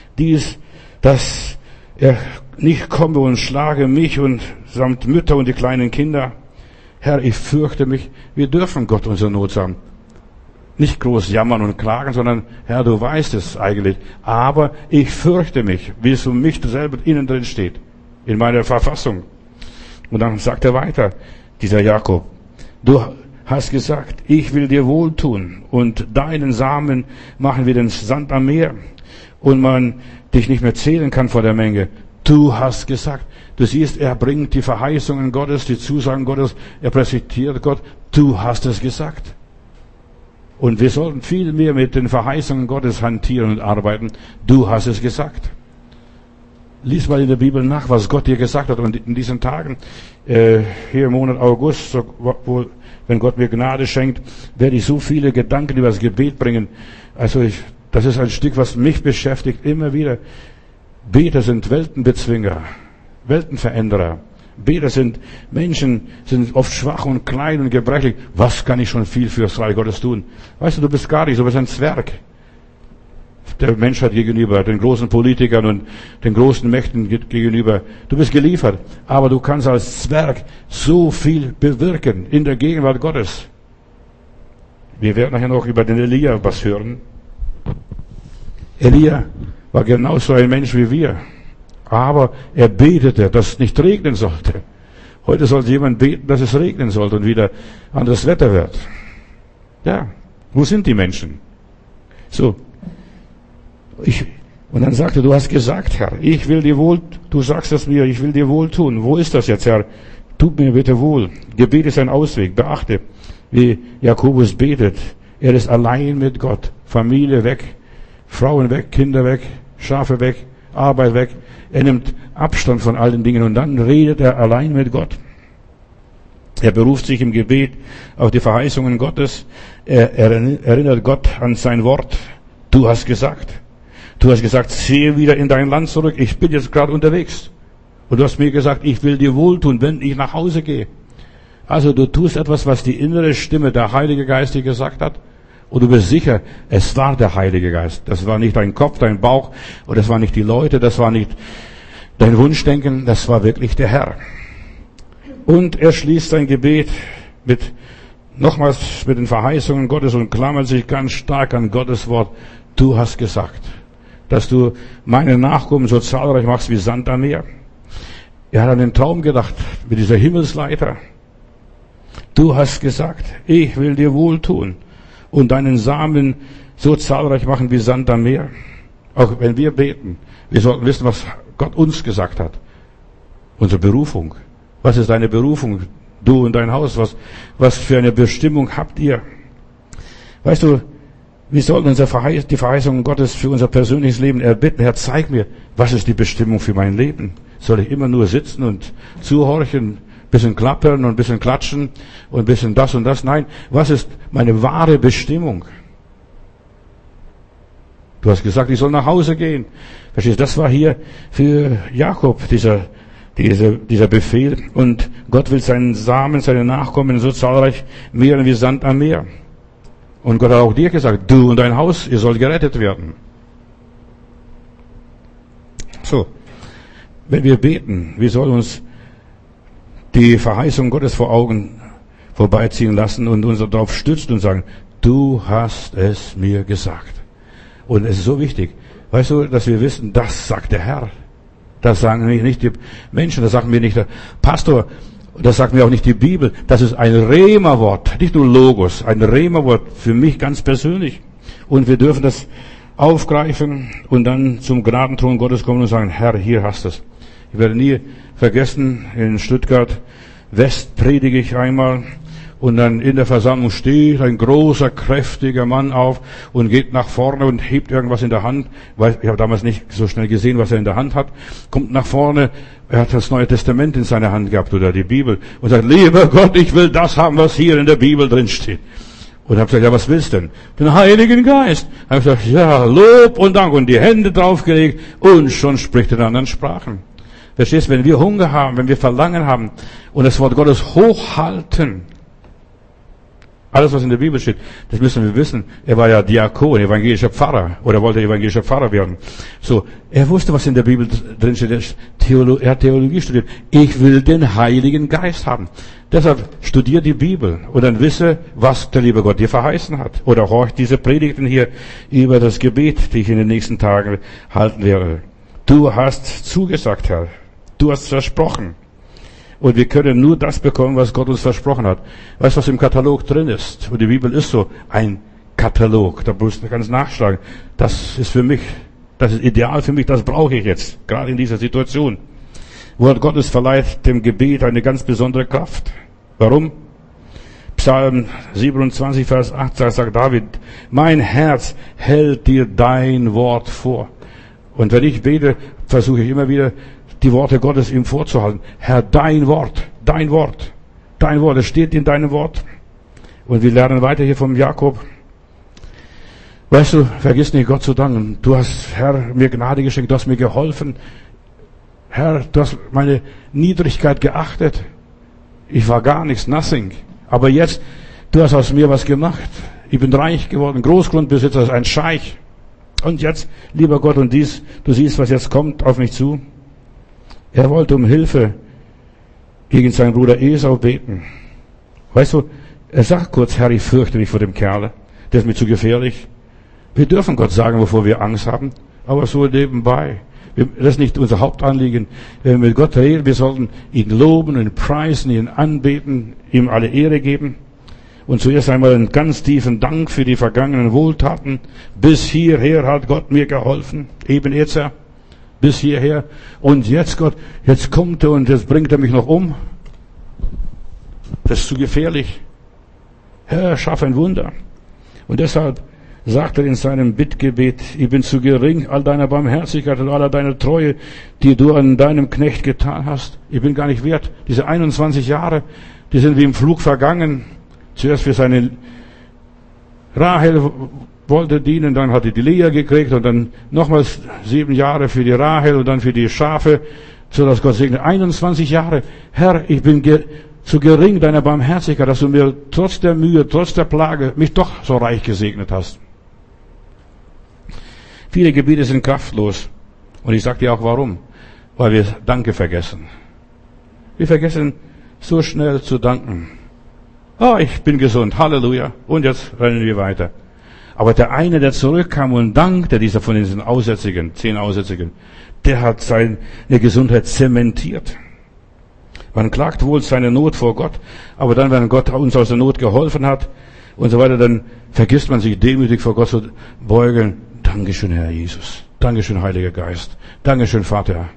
dass er nicht komme und schlage mich und samt Mütter und die kleinen Kinder. Herr, ich fürchte mich. Wir dürfen Gott unsere Not sagen. Nicht groß jammern und klagen, sondern, Herr, du weißt es eigentlich. Aber ich fürchte mich, wie es um mich selber innen drin steht, in meiner Verfassung. Und dann sagt er weiter, dieser Jakob, du hast gesagt, ich will dir wohltun und deinen Samen machen wir den Sand am Meer und man dich nicht mehr zählen kann vor der Menge. Du hast gesagt, du siehst, er bringt die Verheißungen Gottes, die Zusagen Gottes, er präsentiert Gott, du hast es gesagt. Und wir sollten viel mehr mit den Verheißungen Gottes hantieren und arbeiten. Du hast es gesagt. Lies mal in der Bibel nach, was Gott dir gesagt hat. Und in diesen Tagen, hier im Monat August, wenn Gott mir Gnade schenkt, werde ich so viele Gedanken über das Gebet bringen. Also das ist ein Stück, was mich beschäftigt, immer wieder. Beter sind Weltenbezwinger, Weltenveränderer. Beter sind Menschen, sind oft schwach und klein und gebrechlich. Was kann ich schon viel für das Reich Gottes tun? Weißt du bist gar nicht, du bist ein Zwerg der Menschheit gegenüber, den großen Politikern und den großen Mächten gegenüber. Du bist geliefert, aber du kannst als Zwerg so viel bewirken in der Gegenwart Gottes. Wir werden nachher noch über den Elia was hören. Elia war genauso ein Mensch wie wir, aber er betete, dass es nicht regnen sollte. Heute sollte jemand beten, dass es regnen sollte und wieder anderes Wetter wird. Ja, wo sind die Menschen? So. Und dann sagte, du hast gesagt, Herr, ich will dir wohl, du sagst es mir, ich will dir wohl tun. Wo ist das jetzt, Herr? Tut mir bitte wohl. Gebet ist ein Ausweg. Beachte, wie Jakobus betet. Er ist allein mit Gott. Familie weg, Frauen weg, Kinder weg, Schafe weg, Arbeit weg. Er nimmt Abstand von allen Dingen und dann redet er allein mit Gott. Er beruft sich im Gebet auf die Verheißungen Gottes. Er erinnert Gott an sein Wort. Du hast gesagt. Du hast gesagt, ziehe wieder in dein Land zurück. Ich bin jetzt gerade unterwegs. Und du hast mir gesagt, ich will dir wohltun, wenn ich nach Hause gehe. Also du tust etwas, was die innere Stimme, der Heilige Geist dir gesagt hat. Und du bist sicher, es war der Heilige Geist. Das war nicht dein Kopf, dein Bauch. Und das war nicht die Leute, das war nicht dein Wunschdenken. Das war wirklich der Herr. Und er schließt sein Gebet nochmals mit den Verheißungen Gottes und klammert sich ganz stark an Gottes Wort. Du hast gesagt, dass du meine Nachkommen so zahlreich machst wie Sand am Meer. Er hat an den Traum gedacht, mit dieser Himmelsleiter. Du hast gesagt, ich will dir wohltun und deinen Samen so zahlreich machen wie Sand am Meer. Auch wenn wir beten, wir sollten wissen, was Gott uns gesagt hat. Unsere Berufung. Was ist deine Berufung? Du und dein Haus, was für eine Bestimmung habt ihr? Weißt du, wir sollten die Verheißungen Gottes für unser persönliches Leben erbitten. Herr, zeig mir, was ist die Bestimmung für mein Leben? Soll ich immer nur sitzen und zuhorchen, bisschen klappern und ein bisschen klatschen und ein bisschen das und das? Nein, was ist meine wahre Bestimmung? Du hast gesagt, ich soll nach Hause gehen. Verstehst du, das war hier für Jakob, dieser Befehl. Und Gott will seinen Samen, seine Nachkommen so zahlreich mehren wie Sand am Meer. Und Gott hat auch dir gesagt, du und dein Haus, ihr sollt gerettet werden. So, wenn wir beten, wir sollen uns die Verheißung Gottes vor Augen vorbeiziehen lassen und uns darauf stützen und sagen, du hast es mir gesagt. Und es ist so wichtig, weißt du, dass wir wissen, das sagt der Herr. Das sagen nicht die Menschen, das sagt mir nicht der Pastor, das sagt mir auch nicht die Bibel. Das ist ein Rema-Wort, nicht nur Logos, ein Rema-Wort für mich ganz persönlich. Und wir dürfen das aufgreifen und dann zum Gnadenthron Gottes kommen und sagen, Herr, hier hast du es. Ich werde nie vergessen, in Stuttgart West predige ich einmal und dann in der Versammlung steht ein großer, kräftiger Mann auf und geht nach vorne und hebt irgendwas in der Hand. Ich habe damals nicht so schnell gesehen, was er in der Hand hat. Kommt nach vorne, er hat das Neue Testament in seiner Hand gehabt oder die Bibel und sagt, lieber Gott, ich will das haben, was hier in der Bibel drin steht. Und habe gesagt, ja, was willst du denn? Den Heiligen Geist. Habe ich gesagt, ja, Lob und Dank und die Hände draufgelegt und schon spricht er in anderen Sprachen. Verstehst du, wenn wir Hunger haben, wenn wir Verlangen haben und das Wort Gottes hochhalten, alles, was in der Bibel steht, das müssen wir wissen. Er war ja Diakon, evangelischer Pfarrer, oder wollte evangelischer Pfarrer werden. So, er wusste, was in der Bibel drin steht. Er hat Theologie studiert. Ich will den Heiligen Geist haben. Deshalb studiert die Bibel und dann wisse, was der liebe Gott dir verheißen hat. Oder horcht diese Predigten hier über das Gebet, die ich in den nächsten Tagen halten werde. Du hast zugesagt, Herr. Du hast versprochen. Und wir können nur das bekommen, was Gott uns versprochen hat. Weißt du, was im Katalog drin ist? Und die Bibel ist so ein Katalog. Da musst du ganz nachschlagen. Das ist für mich, das ist ideal für mich, das brauche ich jetzt, gerade in dieser Situation. Wort Gottes verleiht dem Gebet eine ganz besondere Kraft. Warum? Psalm 27, Vers 8 sagt David, mein Herz hält dir dein Wort vor. Und wenn ich bete, versuche ich immer wieder, die Worte Gottes ihm vorzuhalten. Herr, dein Wort, dein Wort, dein Wort, es steht in deinem Wort. Und wir lernen weiter hier vom Jakob. Weißt du, vergiss nicht, Gott zu danken. Du hast, Herr, mir Gnade geschenkt, du hast mir geholfen. Herr, du hast meine Niedrigkeit geachtet. Ich war gar nichts, nothing. Aber jetzt, du hast aus mir was gemacht. Ich bin reich geworden, Großgrundbesitzer, ein Scheich. Und jetzt, lieber Gott, und dies, du siehst, was jetzt kommt auf mich zu. Er wollte um Hilfe gegen seinen Bruder Esau beten. Weißt du, er sagt kurz, Herr, ich fürchte mich vor dem Kerl. Der ist mir zu gefährlich. Wir dürfen Gott sagen, wovor wir Angst haben, aber so nebenbei. Das ist nicht unser Hauptanliegen. Wenn wir mit Gott reden, wir sollten ihn loben, ihn preisen, ihn anbeten, ihm alle Ehre geben. Und zuerst einmal einen ganz tiefen Dank für die vergangenen Wohltaten. Bis hierher hat Gott mir geholfen. Eben jetzt, bis hierher. Und jetzt, Gott, jetzt kommt er und jetzt bringt er mich noch um. Das ist zu gefährlich. Herr, schaff ein Wunder. Und deshalb sagt er in seinem Bittgebet, ich bin zu gering, all deiner Barmherzigkeit und aller deiner Treue, die du an deinem Knecht getan hast. Ich bin gar nicht wert. Diese 21 Jahre, die sind wie im Flug vergangen. Zuerst für seine Rahel wollte dienen, dann hat er die Lea gekriegt und dann nochmals 7 Jahre für die Rahel und dann für die Schafe, so dass Gott segnet. 21 Jahre. Herr, ich bin zu gering deiner Barmherzigkeit, dass du mir trotz der Mühe, trotz der Plage mich doch so reich gesegnet hast. Viele Gebete sind kraftlos. Und ich sage dir auch warum. Weil wir Danke vergessen. Wir vergessen so schnell zu danken. Oh, ich bin gesund. Halleluja. Und jetzt rennen wir weiter. Aber der eine, der zurückkam und dankte, dieser von diesen Aussätzigen, 10 Aussätzigen, der hat seine Gesundheit zementiert. Man klagt wohl seine Not vor Gott, aber dann, wenn Gott uns aus der Not geholfen hat und so weiter, dann vergisst man sich demütig vor Gott zu beugen. Dankeschön, Herr Jesus. Dankeschön, Heiliger Geist. Dankeschön, Vater.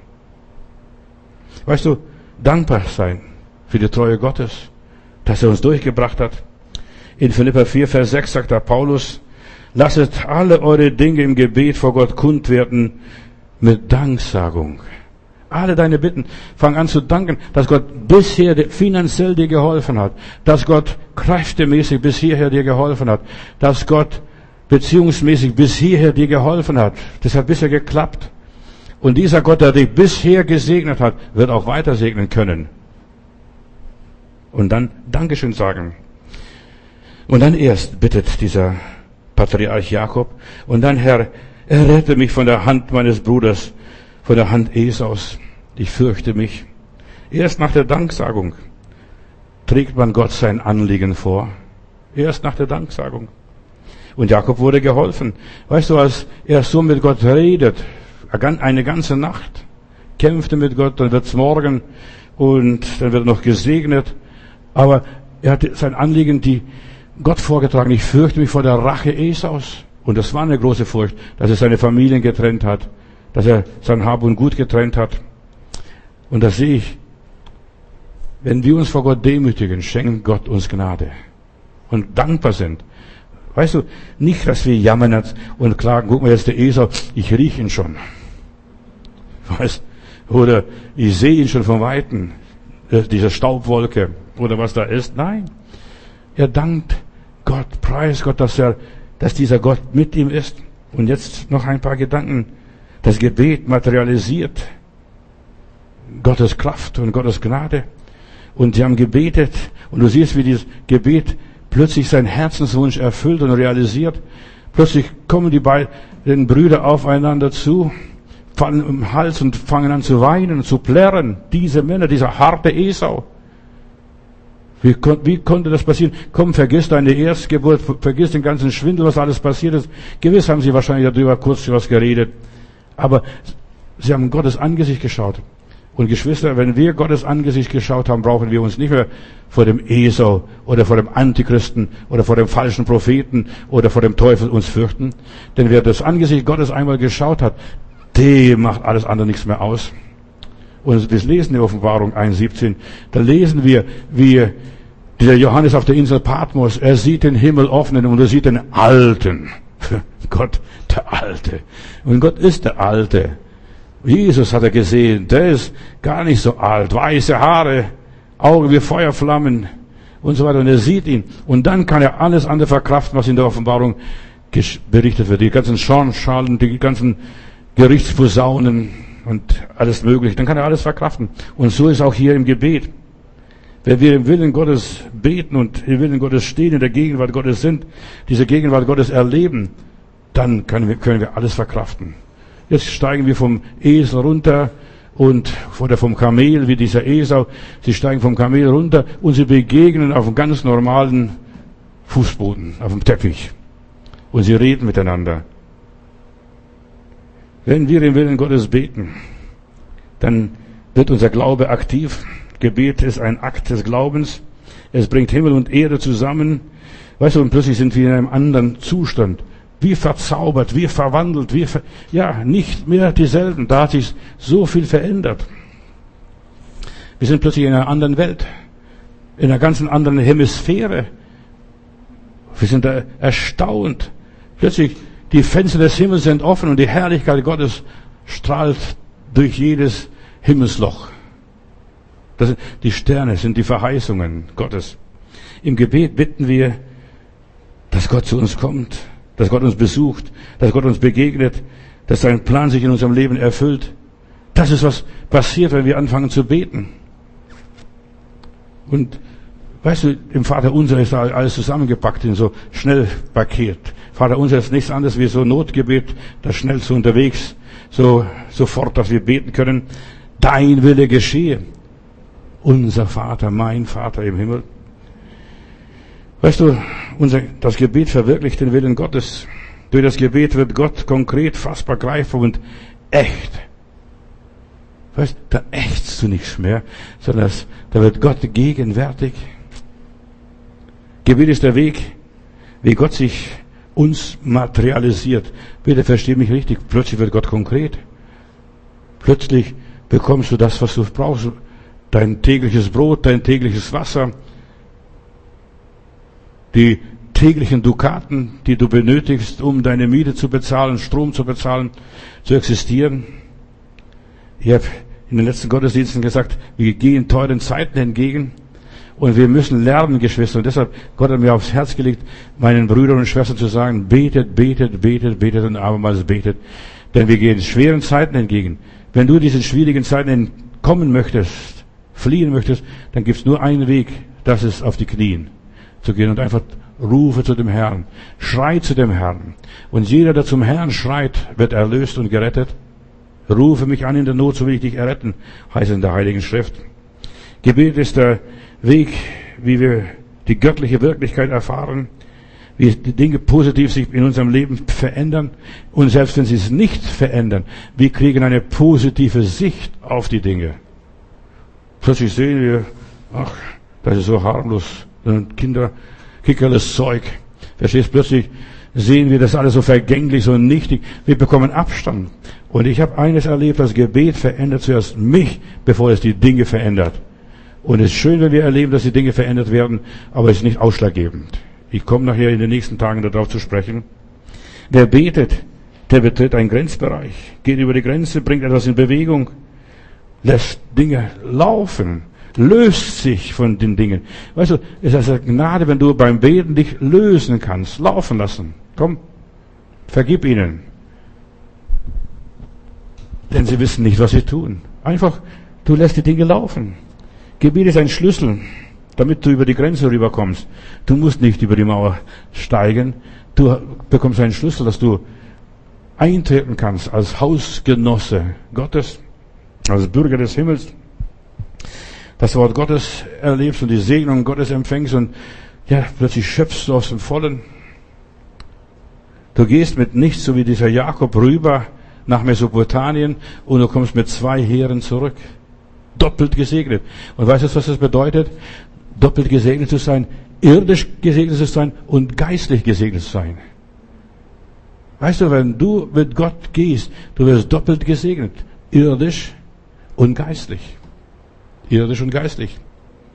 Weißt du, dankbar sein für die Treue Gottes, dass er uns durchgebracht hat. In Philipper 4, Vers 6 sagt da Paulus, lasset alle eure Dinge im Gebet vor Gott kund werden mit Danksagung. Alle deine Bitten, fang an zu danken, dass Gott bisher finanziell dir geholfen hat, dass Gott kräftemäßig bis hierher dir geholfen hat, dass Gott beziehungsmäßig bis hierher dir geholfen hat. Das hat bisher geklappt. Und dieser Gott, der dich bisher gesegnet hat, wird auch weiter segnen können. Und dann Dankeschön sagen. Und dann erst bittet dieser Patriarch Jakob, und dann, Herr, errette mich von der Hand meines Bruders, von der Hand Esaus. Ich fürchte mich. Erst nach der Danksagung trägt man Gott sein Anliegen vor. Erst nach der Danksagung. Und Jakob wurde geholfen. Weißt du, als er so mit Gott redet, eine ganze Nacht, kämpfte mit Gott, dann wird's morgen und dann wird er noch gesegnet. Aber er hatte sein Anliegen, die Gott vorgetragen. Ich fürchte mich vor der Rache Esaus. Und das war eine große Furcht, dass er seine Familien getrennt hat, dass er sein Hab und Gut getrennt hat. Und das sehe ich. Wenn wir uns vor Gott demütigen, schenkt Gott uns Gnade. Und dankbar sind. Weißt du, nicht, dass wir jammern und klagen, guck mal, jetzt der Esau, ich rieche ihn schon. Weißt, oder ich sehe ihn schon von Weitem, diese Staubwolke, oder was da ist. Nein. Er dankt Gott, preist Gott, dass dieser Gott mit ihm ist. Und jetzt noch ein paar Gedanken. Das Gebet materialisiert Gottes Kraft und Gottes Gnade. Und sie haben gebetet. Und du siehst, wie dieses Gebet plötzlich seinen Herzenswunsch erfüllt und realisiert. Plötzlich kommen die beiden Brüder aufeinander zu, fallen im Hals und fangen an zu weinen und zu plärren. Diese Männer, dieser harte Esau. Wie konnte das passieren? Komm, vergiss deine Erstgeburt, vergiss den ganzen Schwindel, was alles passiert ist. Gewiss haben sie wahrscheinlich darüber kurz was geredet. Aber sie haben Gottes Angesicht geschaut. Und Geschwister, wenn wir Gottes Angesicht geschaut haben, brauchen wir uns nicht mehr vor dem Esau oder vor dem Antichristen oder vor dem falschen Propheten oder vor dem Teufel uns fürchten. Denn wer das Angesicht Gottes einmal geschaut hat, dem macht alles andere nichts mehr aus. Und wir lesen in Offenbarung 1,17, da lesen wir, wie dieser Johannes auf der Insel Patmos, er sieht den Himmel öffnen und er sieht den Alten, Für Gott, der Alte. Und Gott ist der Alte. Jesus hat er gesehen, der ist gar nicht so alt. Weiße Haare, Augen wie Feuerflammen und so weiter. Und er sieht ihn. Und dann kann er alles andere verkraften, was in der Offenbarung berichtet wird. Die ganzen Schornschalen, die ganzen Gerichtsposaunen und alles Mögliche. Dann kann er alles verkraften. Und so ist auch hier im Gebet. Wenn wir im Willen Gottes beten und im Willen Gottes stehen, in der Gegenwart Gottes sind, diese Gegenwart Gottes erleben, dann können wir alles verkraften. Jetzt steigen wir vom Esel runter oder vom Kamel, wie dieser Esau. Sie steigen vom Kamel runter und sie begegnen auf einem ganz normalen Fußboden, auf dem Teppich. Und sie reden miteinander. Wenn wir im Willen Gottes beten, dann wird unser Glaube aktiv. Gebet ist ein Akt des Glaubens. Es bringt Himmel und Erde zusammen. Weißt du, und plötzlich sind wir in einem anderen Zustand. Wie verzaubert, wie verwandelt, nicht mehr dieselben. Da hat sich so viel verändert. Wir sind plötzlich in einer anderen Welt. In einer ganz anderen Hemisphäre. Wir sind da erstaunt. Plötzlich, die Fenster des Himmels sind offen und die Herrlichkeit Gottes strahlt durch jedes Himmelsloch. Die Sterne sind die Verheißungen Gottes. Im Gebet bitten wir, dass Gott zu uns kommt, dass Gott uns besucht, dass Gott uns begegnet, dass sein Plan sich in unserem Leben erfüllt. Das ist, was passiert, wenn wir anfangen zu beten. Und weißt du, im Vater Unser ist alles zusammengepackt in so Schnellpaket. Vater Unser ist nichts anderes wie so Notgebet, das schnell so unterwegs, sofort, dass wir beten können. Dein Wille geschehe. Unser Vater, mein Vater im Himmel. Weißt du, das Gebet verwirklicht den Willen Gottes. Durch das Gebet wird Gott konkret, fassbar, greifbar und echt. Weißt du, da ächzt du nichts mehr, sondern da wird Gott gegenwärtig. Gebet ist der Weg, wie Gott sich uns materialisiert. Bitte versteh mich richtig. Plötzlich wird Gott konkret. Plötzlich bekommst du das, was du brauchst. Dein tägliches Brot, dein tägliches Wasser, die täglichen Dukaten, die du benötigst, um deine Miete zu bezahlen, Strom zu bezahlen, zu existieren. Ich habe in den letzten Gottesdiensten gesagt, wir gehen teuren Zeiten entgegen und wir müssen lernen, Geschwister. Und deshalb, Gott hat mir aufs Herz gelegt, meinen Brüdern und Schwestern zu sagen, betet, betet, betet, betet und abermals betet. Denn wir gehen schweren Zeiten entgegen. Wenn du diesen schwierigen Zeiten entkommen möchtest, fliehen möchtest, dann gibt's nur einen Weg, das ist auf die Knien zu gehen und einfach rufe zu dem Herrn, schrei zu dem Herrn. Und jeder, der zum Herrn schreit, wird erlöst und gerettet. Rufe mich an in der Not, so will ich dich erretten, heißt in der Heiligen Schrift. Gebet ist der Weg, wie wir die göttliche Wirklichkeit erfahren, wie die Dinge positiv sich in unserem Leben verändern. Und selbst wenn sie es nicht verändern, wir kriegen eine positive Sicht auf die Dinge. Plötzlich sehen wir, ach, das ist so harmlos, Kickerles Zeug. Verstehst? Plötzlich sehen wir das alles so vergänglich, so nichtig. Wir bekommen Abstand. Und ich habe eines erlebt, das Gebet verändert zuerst mich, bevor es die Dinge verändert. Und es ist schön, wenn wir erleben, dass die Dinge verändert werden, aber es ist nicht ausschlaggebend. Ich komme nachher in den nächsten Tagen darauf zu sprechen. Wer betet, der betritt einen Grenzbereich, geht über die Grenze, bringt etwas in Bewegung, lässt Dinge laufen, löst sich von den Dingen. Weißt du, es ist eine Gnade, wenn du beim Beten dich lösen kannst, laufen lassen. Komm, vergib ihnen. Denn sie wissen nicht, was sie tun. Einfach, du lässt die Dinge laufen. Gebet ist ein Schlüssel, damit du über die Grenze rüberkommst. Du musst nicht über die Mauer steigen. Du bekommst einen Schlüssel, dass du eintreten kannst als Hausgenosse Gottes, als Bürger des Himmels, das Wort Gottes erlebst und die Segnung Gottes empfängst und plötzlich schöpfst du aus dem Vollen. Du gehst mit nichts, so wie dieser Jakob, rüber nach Mesopotamien und du kommst mit 2 Heeren zurück. Doppelt gesegnet. Und weißt du, was das bedeutet? Doppelt gesegnet zu sein, irdisch gesegnet zu sein und geistlich gesegnet zu sein. Weißt du, wenn du mit Gott gehst, du wirst doppelt gesegnet. Irdisch und geistlich. Irdisch und geistlich.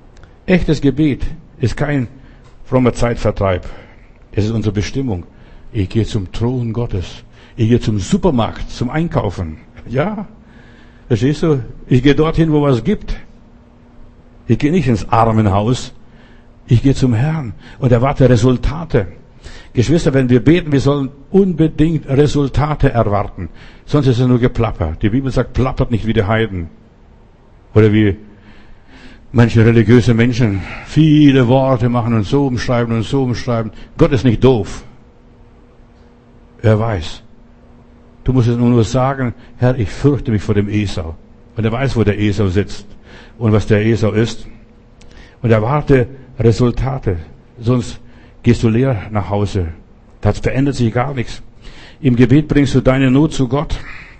Echtes Gebet ist kein frommer Zeitvertreib. Es ist unsere Bestimmung. Ich gehe zum Thron Gottes. Ich gehe zum Supermarkt, zum Einkaufen. Ja, verstehst du? Ich gehe dorthin, wo was gibt. Ich gehe nicht ins Armenhaus. Ich gehe zum Herrn und erwarte Resultate. Geschwister, wenn wir beten, wir sollen unbedingt Resultate erwarten. Sonst ist es nur Geplapper. Die Bibel sagt, plappert nicht wie die Heiden. Oder wie manche religiöse Menschen viele Worte machen und so umschreiben und so umschreiben. Gott ist nicht doof. Er weiß. Du musst es nur sagen, Herr, ich fürchte mich vor dem Esau. Und er weiß, wo der Esau sitzt und was der Esau ist. Und erwarte Resultate. Sonst gehst du leer nach Hause. Das verändert sich gar nichts. Im Gebet bringst du deine Not zu Gott.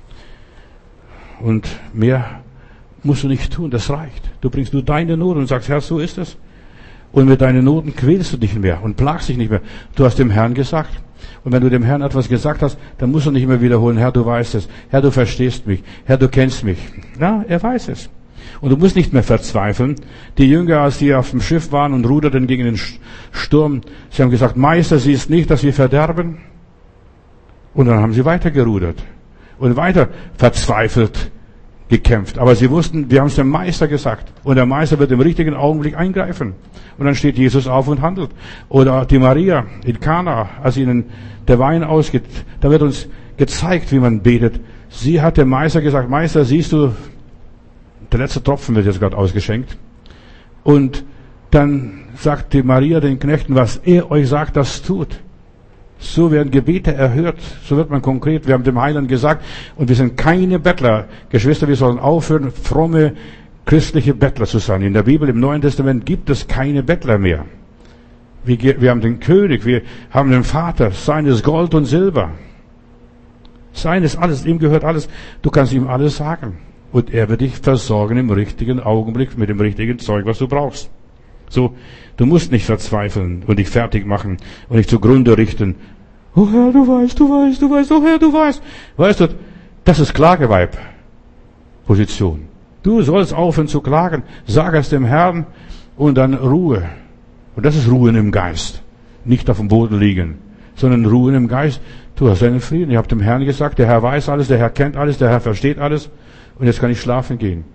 Und mehr musst du nicht tun, das reicht. Du bringst nur deine Not und sagst, Herr, so ist es. Und mit deinen Noten quälst du dich nicht mehr und plagst dich nicht mehr. Du hast dem Herrn gesagt. Und wenn du dem Herrn etwas gesagt hast, dann musst du nicht mehr wiederholen, Herr, du weißt es. Herr, du verstehst mich. Herr, du kennst mich. Ja, er weiß es. Und du musst nicht mehr verzweifeln. Die Jünger, als die auf dem Schiff waren und ruderten gegen den Sturm, sie haben gesagt, Meister, siehst nicht, dass wir verderben? Und dann haben sie weiter gerudert und weiter verzweifelt gekämpft. Aber sie wussten, wir haben es dem Meister gesagt. Und der Meister wird im richtigen Augenblick eingreifen. Und dann steht Jesus auf und handelt. Oder die Maria in Kana, als ihnen der Wein ausgeht, da wird uns gezeigt, wie man betet. Sie hat dem Meister gesagt, Meister, siehst du, der letzte Tropfen wird jetzt gerade ausgeschenkt. Und dann sagt die Maria den Knechten, was er euch sagt, das tut. So werden Gebete erhört, so wird man konkret. Wir haben dem Heiland gesagt, und wir sind keine Bettler. Geschwister, wir sollen aufhören, fromme christliche Bettler zu sein. In der Bibel, im Neuen Testament gibt es keine Bettler mehr. Wir haben den König, wir haben den Vater, seines Gold und Silber. Seines alles, ihm gehört alles. Du kannst ihm alles sagen. Und er wird dich versorgen im richtigen Augenblick mit dem richtigen Zeug, was du brauchst. So, du musst nicht verzweifeln und dich fertig machen und dich zugrunde richten. Oh Herr, du weißt, oh Herr, du weißt. Weißt du, das ist Klageweib-Position. Du sollst aufhören zu klagen, sag es dem Herrn und dann Ruhe. Und das ist Ruhen im Geist. Nicht auf dem Boden liegen, sondern Ruhen im Geist. Du hast deinen Frieden. Ich habe dem Herrn gesagt, der Herr weiß alles, der Herr kennt alles, der Herr versteht alles. Und jetzt kann ich schlafen gehen.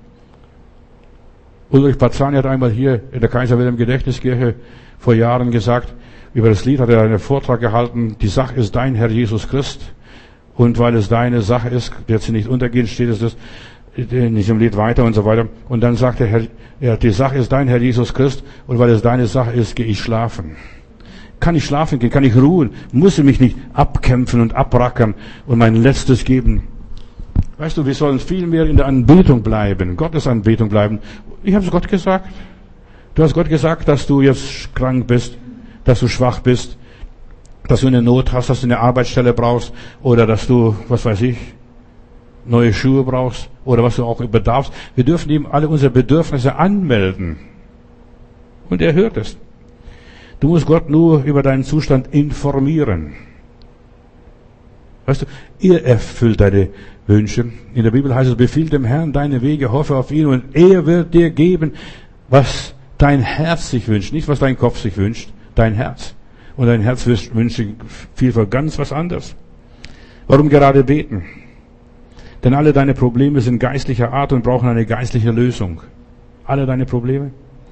Ulrich Barzani hat einmal hier in der Kaiser Wilhelm Gedächtniskirche vor Jahren gesagt, über das Lied hat er einen Vortrag gehalten, die Sache ist dein Herr Jesus Christ. Und weil es deine Sache ist, wird sie nicht untergehen, steht es in diesem Lied weiter und so weiter. Und dann sagt der Herr, ja, die Sache ist dein Herr Jesus Christ. Und weil es deine Sache ist, gehe ich schlafen. Kann ich schlafen gehen, kann ich ruhen, muss ich mich nicht abkämpfen und abrackern und mein Letztes geben. Weißt du, wir sollen viel mehr in der Anbetung bleiben, Gottes Anbetung bleiben. Ich habe es Gott gesagt. Du hast Gott gesagt, dass du jetzt krank bist, dass du schwach bist, dass du eine Not hast, dass du eine Arbeitsstelle brauchst oder dass du, was weiß ich, neue Schuhe brauchst oder was du auch bedarfst. Wir dürfen ihm alle unsere Bedürfnisse anmelden. Und er hört es. Du musst Gott nur über deinen Zustand informieren. Weißt du, er erfüllt deine Wünsche. In der Bibel heißt es, befiehl dem Herrn deine Wege, hoffe auf ihn und er wird dir geben, was dein Herz sich wünscht. Nicht, was dein Kopf sich wünscht, dein Herz. Und dein Herz wünscht vielfach ganz was anderes. Warum gerade beten? Denn alle deine Probleme sind geistlicher Art und brauchen eine geistliche Lösung. Alle deine Probleme.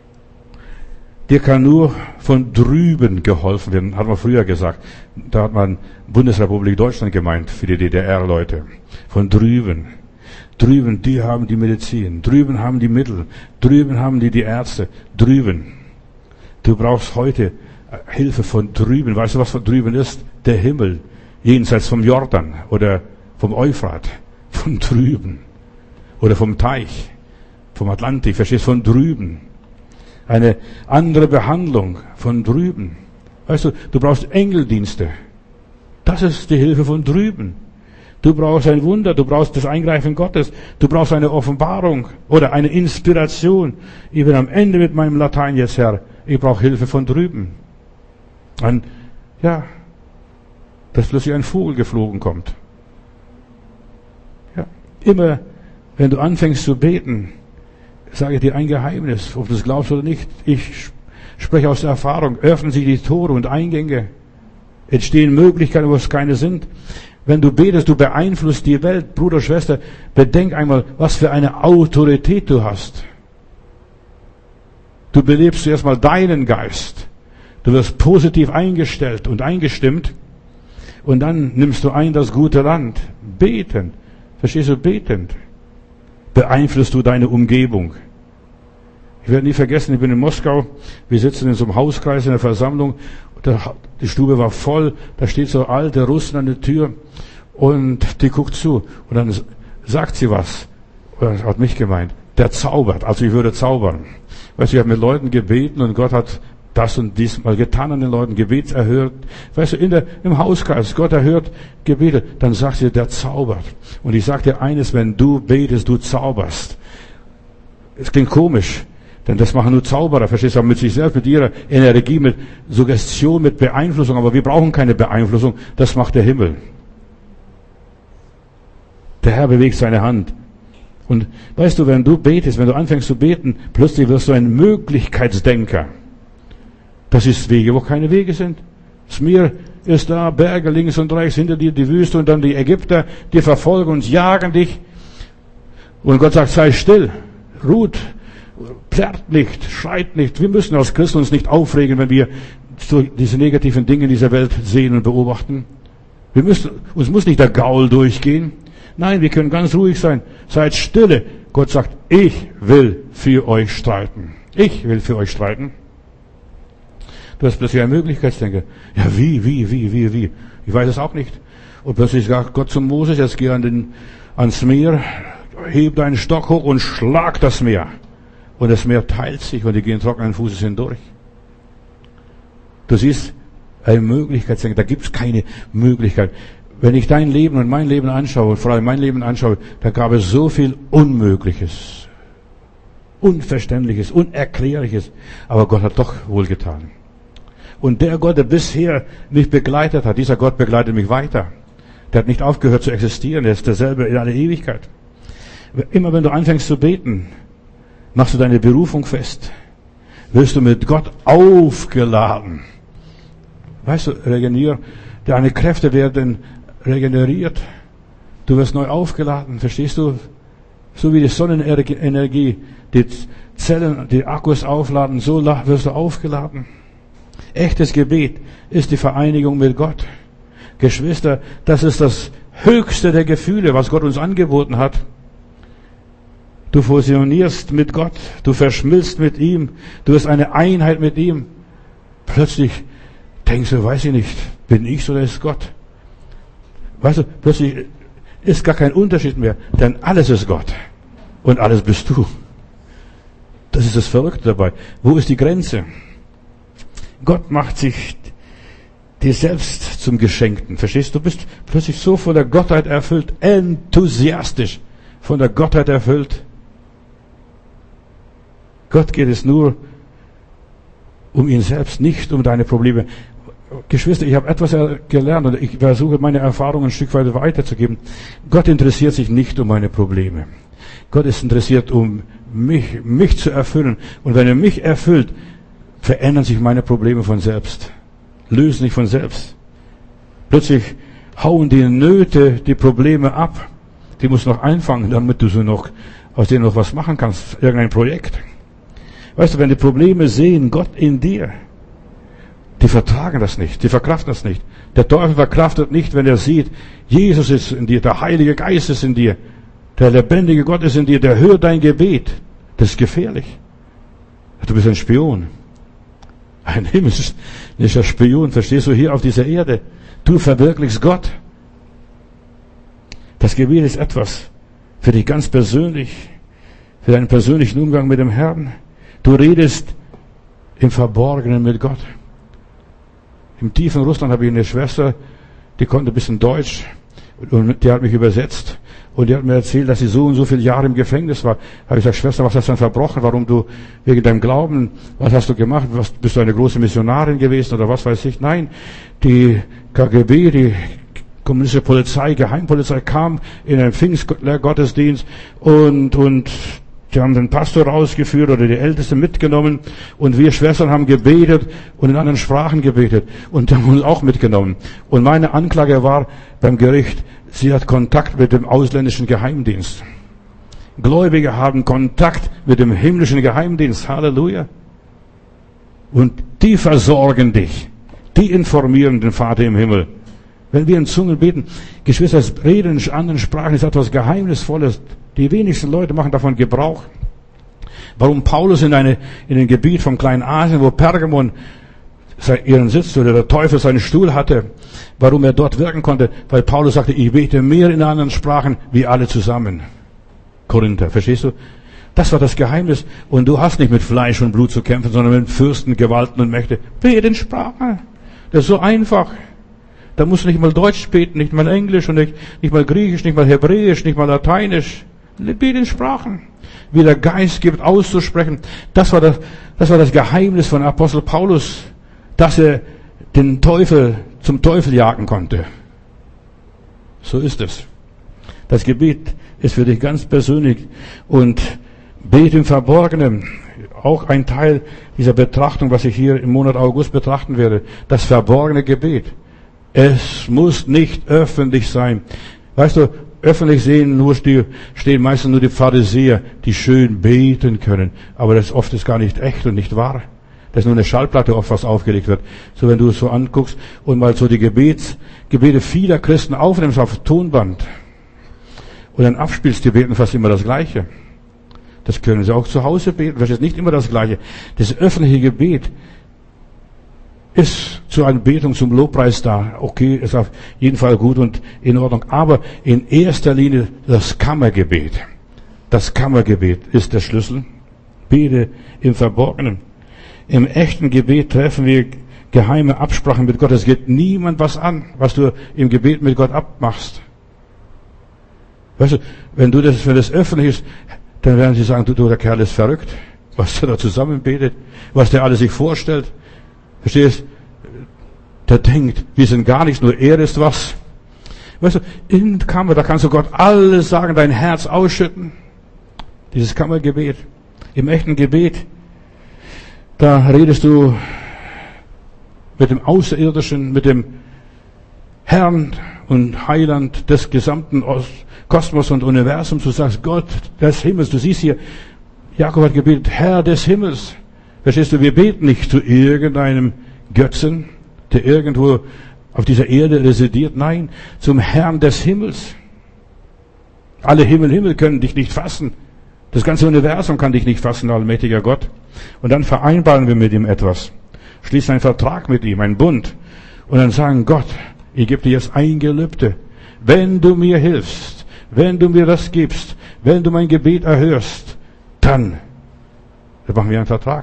Dir kann nur von drüben geholfen werden, hat man früher gesagt. Da hat man Bundesrepublik Deutschland gemeint, für die DDR-Leute. Von drüben. Drüben, die haben die Medizin. Drüben haben die Mittel. Drüben haben die Ärzte. Drüben. Du brauchst heute Hilfe von drüben. Weißt du, was von drüben ist? Der Himmel. Jenseits vom Jordan oder vom Euphrat. Von drüben. Oder vom Teich. Vom Atlantik. Verstehst du? Von drüben. Eine andere Behandlung von drüben. Weißt du, du brauchst Engeldienste. Das ist die Hilfe von drüben. Du brauchst ein Wunder, du brauchst das Eingreifen Gottes, du brauchst eine Offenbarung oder eine Inspiration. Ich bin am Ende mit meinem Latein jetzt, Herr. Ich brauche Hilfe von drüben. Dass plötzlich ein Vogel geflogen kommt. Ja, immer, wenn du anfängst zu beten, sage ich dir ein Geheimnis, ob du es glaubst oder nicht. Ich spreche aus der Erfahrung. Öffnen sich die Tore und Eingänge. Entstehen Möglichkeiten, wo es keine sind. Wenn du betest, du beeinflusst die Welt. Bruder, Schwester, bedenk einmal, was für eine Autorität du hast. Du belebst zuerst mal deinen Geist. Du wirst positiv eingestellt und eingestimmt. Und dann nimmst du ein das gute Land. Beten. Verstehst du? Betend. Beeinflusst du deine Umgebung. Ich werde nie vergessen, ich bin in Moskau. Wir sitzen in so einem Hauskreis in der Versammlung. Die Stube war voll. Da steht so alte Russen an der Tür. Und die guckt zu. Und dann sagt sie was. Das hat mich gemeint. Der zaubert. Also ich würde zaubern. Weißt du, ich habe mit Leuten gebeten und Gott hat das und dies mal getan an den Leuten, Gebet erhört. Weißt du, im Hauskreis, Gott erhört Gebete, dann sagt sie, der zaubert. Und ich sage dir eines, wenn du betest, du zauberst. Es klingt komisch, denn das machen nur Zauberer, verstehst du, mit sich selbst, mit ihrer Energie, mit Suggestion, mit Beeinflussung, aber wir brauchen keine Beeinflussung, das macht der Himmel. Der Herr bewegt seine Hand. Und weißt du, wenn du betest, wenn du anfängst zu beten, plötzlich wirst du ein Möglichkeitsdenker. Das ist Wege, wo keine Wege sind. Das Meer ist da, Berge links und rechts, hinter dir die Wüste und dann die Ägypter, die verfolgen uns, jagen dich. Und Gott sagt, sei still, ruht, plärrt nicht, schreit nicht. Wir müssen als Christen uns nicht aufregen, wenn wir so diese negativen Dinge in dieser Welt sehen und beobachten. Uns muss nicht der Gaul durchgehen. Nein, wir können ganz ruhig sein. Seid stille. Gott sagt, ich will für euch streiten. Ich will für euch streiten. Du hast plötzlich eine Möglichkeitsdenker. Ja, wie? Ich weiß es auch nicht. Und plötzlich sagt Gott zu Moses, jetzt geh ans Meer, heb deinen Stock hoch und schlag das Meer. Und das Meer teilt sich und die gehen trockenen Fußes hindurch. Du siehst, eine Möglichkeitsdenker, da gibt's keine Möglichkeit. Wenn ich dein Leben und mein Leben anschaue, vor allem mein Leben anschaue, da gab es so viel Unmögliches, Unverständliches, Unerklärliches. Aber Gott hat doch wohlgetan. Und der Gott, der bisher mich begleitet hat, dieser Gott begleitet mich weiter. Der hat nicht aufgehört zu existieren, er ist derselbe in alle Ewigkeit. Immer wenn du anfängst zu beten, machst du deine Berufung fest. Wirst du mit Gott aufgeladen. Weißt du, deine Kräfte werden regeneriert. Du wirst neu aufgeladen, verstehst du? So wie die Sonnenenergie die Zellen, die Akkus aufladen, so wirst du aufgeladen. Echtes Gebet ist die Vereinigung mit Gott. Geschwister, das ist das höchste der Gefühle, was Gott uns angeboten hat. Du fusionierst mit Gott, du verschmilzt mit ihm, du hast eine Einheit mit ihm. Plötzlich denkst du, weiß ich nicht, bin ich oder ist Gott? Weißt du, plötzlich ist gar kein Unterschied mehr, denn alles ist Gott und alles bist du. Das ist das Verrückte dabei. Wo ist die Grenze? Gott macht sich dir selbst zum Geschenkten. Verstehst du? Du bist plötzlich so von der Gottheit erfüllt, enthusiastisch von der Gottheit erfüllt. Gott geht es nur um ihn selbst, nicht um deine Probleme. Geschwister, ich habe etwas gelernt und ich versuche meine Erfahrungen ein Stück weit weiterzugeben. Gott interessiert sich nicht um meine Probleme. Gott ist interessiert, um mich zu erfüllen. Und wenn er mich erfüllt, verändern sich meine Probleme von selbst. Lösen sich von selbst. Plötzlich hauen die Nöte, die Probleme ab. Die musst du noch einfangen, damit du aus denen noch was machen kannst. Irgendein Projekt. Weißt du, wenn die Probleme sehen, Gott in dir, die vertragen das nicht, die verkraften das nicht. Der Teufel verkraftet nicht, wenn er sieht, Jesus ist in dir, der Heilige Geist ist in dir, der lebendige Gott ist in dir, der hört dein Gebet. Das ist gefährlich. Du bist ein Spion. Ein himmlischer Spion, verstehst du, hier auf dieser Erde. Du verwirklichst Gott. Das Gebet ist etwas für dich ganz persönlich, für deinen persönlichen Umgang mit dem Herrn. Du redest im Verborgenen mit Gott. Im tiefen Russland habe ich eine Schwester, die konnte ein bisschen Deutsch und die hat mich übersetzt und die hat mir erzählt, dass sie so und so viele Jahre im Gefängnis war. Da habe ich gesagt, Schwester, was hast du denn verbrochen? Warum du wegen deinem Glauben, was hast du gemacht? Bist du eine große Missionarin gewesen oder was weiß ich? Nein, die KGB, die kommunistische Polizei, Geheimpolizei kam in einen Pfingstgottesdienst und Die haben den Pastor rausgeführt oder die Ältesten mitgenommen und wir Schwestern haben gebetet und in anderen Sprachen gebetet und haben uns auch mitgenommen. Und meine Anklage war beim Gericht, sie hat Kontakt mit dem ausländischen Geheimdienst. Gläubige haben Kontakt mit dem himmlischen Geheimdienst. Halleluja. Und die versorgen dich. Die informieren den Vater im Himmel. Wenn wir in Zungen beten, Geschwister, das Reden in anderen Sprachen ist etwas Geheimnisvolles. Die wenigsten Leute machen davon Gebrauch. Warum Paulus in einem Gebiet vom kleinen Asien, wo Pergamon ihren Sitz oder der Teufel seinen Stuhl hatte, warum er dort wirken konnte? Weil Paulus sagte, ich bete mehr in anderen Sprachen wie alle zusammen. Korinther, verstehst du? Das war das Geheimnis. Und du hast nicht mit Fleisch und Blut zu kämpfen, sondern mit Fürsten, Gewalten und Mächte. Bete in Sprache. Das ist so einfach. Da musst du nicht mal Deutsch beten, nicht mal Englisch und nicht mal Griechisch, nicht mal Hebräisch, nicht mal Lateinisch. Bete in Sprachen. Wie der Geist gibt, auszusprechen. Das war das Geheimnis von Apostel Paulus, dass er den Teufel zum Teufel jagen konnte. So ist es. Das Gebet ist für dich ganz persönlich und bete im Verborgenen. Auch ein Teil dieser Betrachtung, was ich hier im Monat August betrachten werde. Das verborgene Gebet. Es muss nicht öffentlich sein. Weißt du, öffentlich stehen meistens nur die Pharisäer, die schön beten können. Aber das oft ist gar nicht echt und nicht wahr. Das ist nur eine Schallplatte, oft was aufgelegt wird. So, wenn du es so anguckst und mal so die Gebete vieler Christen aufnimmst auf Tonband und dann abspielst, die beten fast immer das Gleiche. Das können sie auch zu Hause beten. Das ist nicht immer das Gleiche. Das öffentliche Gebet ist zur Anbetung, zum Lobpreis da. Okay, ist auf jeden Fall gut und in Ordnung. Aber in erster Linie das Kammergebet. Das Kammergebet ist der Schlüssel. Bete im Verborgenen. Im echten Gebet treffen wir geheime Absprachen mit Gott. Es geht niemand was an, was du im Gebet mit Gott abmachst. Weißt du, wenn das öffentlich ist, dann werden sie sagen, du, der Kerl ist verrückt, was der da zusammen betet, was der alles sich vorstellt. Verstehst? Der denkt, wir sind gar nichts, nur er ist was. Weißt du, in der Kammer, da kannst du Gott alles sagen, dein Herz ausschütten. Dieses Kammergebet. Im echten Gebet, da redest du mit dem Außerirdischen, mit dem Herrn und Heiland des gesamten Kosmos und Universums. Du sagst, Gott des Himmels. Du siehst hier, Jakob hat gebetet, Herr des Himmels. Verstehst du, wir beten nicht zu irgendeinem Götzen, der irgendwo auf dieser Erde residiert. Nein, zum Herrn des Himmels. Alle Himmel können dich nicht fassen. Das ganze Universum kann dich nicht fassen, allmächtiger Gott. Und dann vereinbaren wir mit ihm etwas. Schließen einen Vertrag mit ihm, einen Bund. Und dann sagen, Gott, ich gebe dir jetzt ein Gelübde. Wenn du mir hilfst, wenn du mir das gibst, wenn du mein Gebet erhörst, dann machen wir einen Vertrag.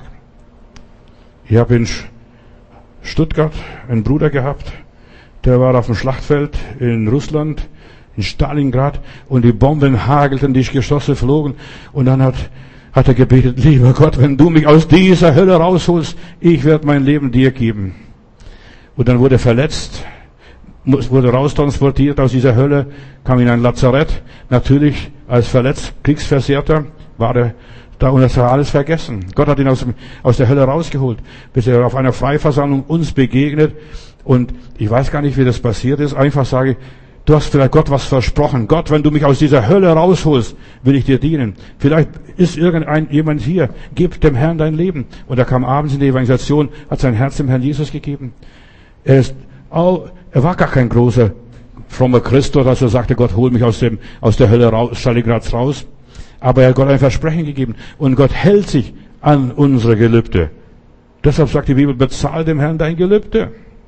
Ich habe in Stuttgart einen Bruder gehabt, der war auf dem Schlachtfeld in Russland, in Stalingrad, und die Bomben hagelten, die Geschosse flogen, und dann hat er gebetet, lieber Gott, wenn du mich aus dieser Hölle rausholst, ich werde mein Leben dir geben. Und dann wurde er verletzt, wurde raustransportiert aus dieser Hölle, kam in ein Lazarett, natürlich als verletzt, Kriegsversehrter, war er da, und das war alles vergessen. Gott hat ihn aus der Hölle rausgeholt, bis er auf einer Freiversammlung uns begegnet, und ich weiß gar nicht, wie das passiert ist, einfach sage ich, du hast vielleicht Gott was versprochen. Gott, wenn du mich aus dieser Hölle rausholst, will ich dir dienen. Vielleicht ist jemand hier, gib dem Herrn dein Leben. Und er kam abends in die Evangelisation, hat sein Herz dem Herrn Jesus gegeben. Er war gar kein großer, frommer Christus, dass er sagte, Gott, hol mich aus der Hölle raus, Stalingrads raus. Aber er hat Gott ein Versprechen gegeben. Und Gott hält sich an unsere Gelübde. Deshalb sagt die Bibel, bezahl dem Herrn dein Gelübde.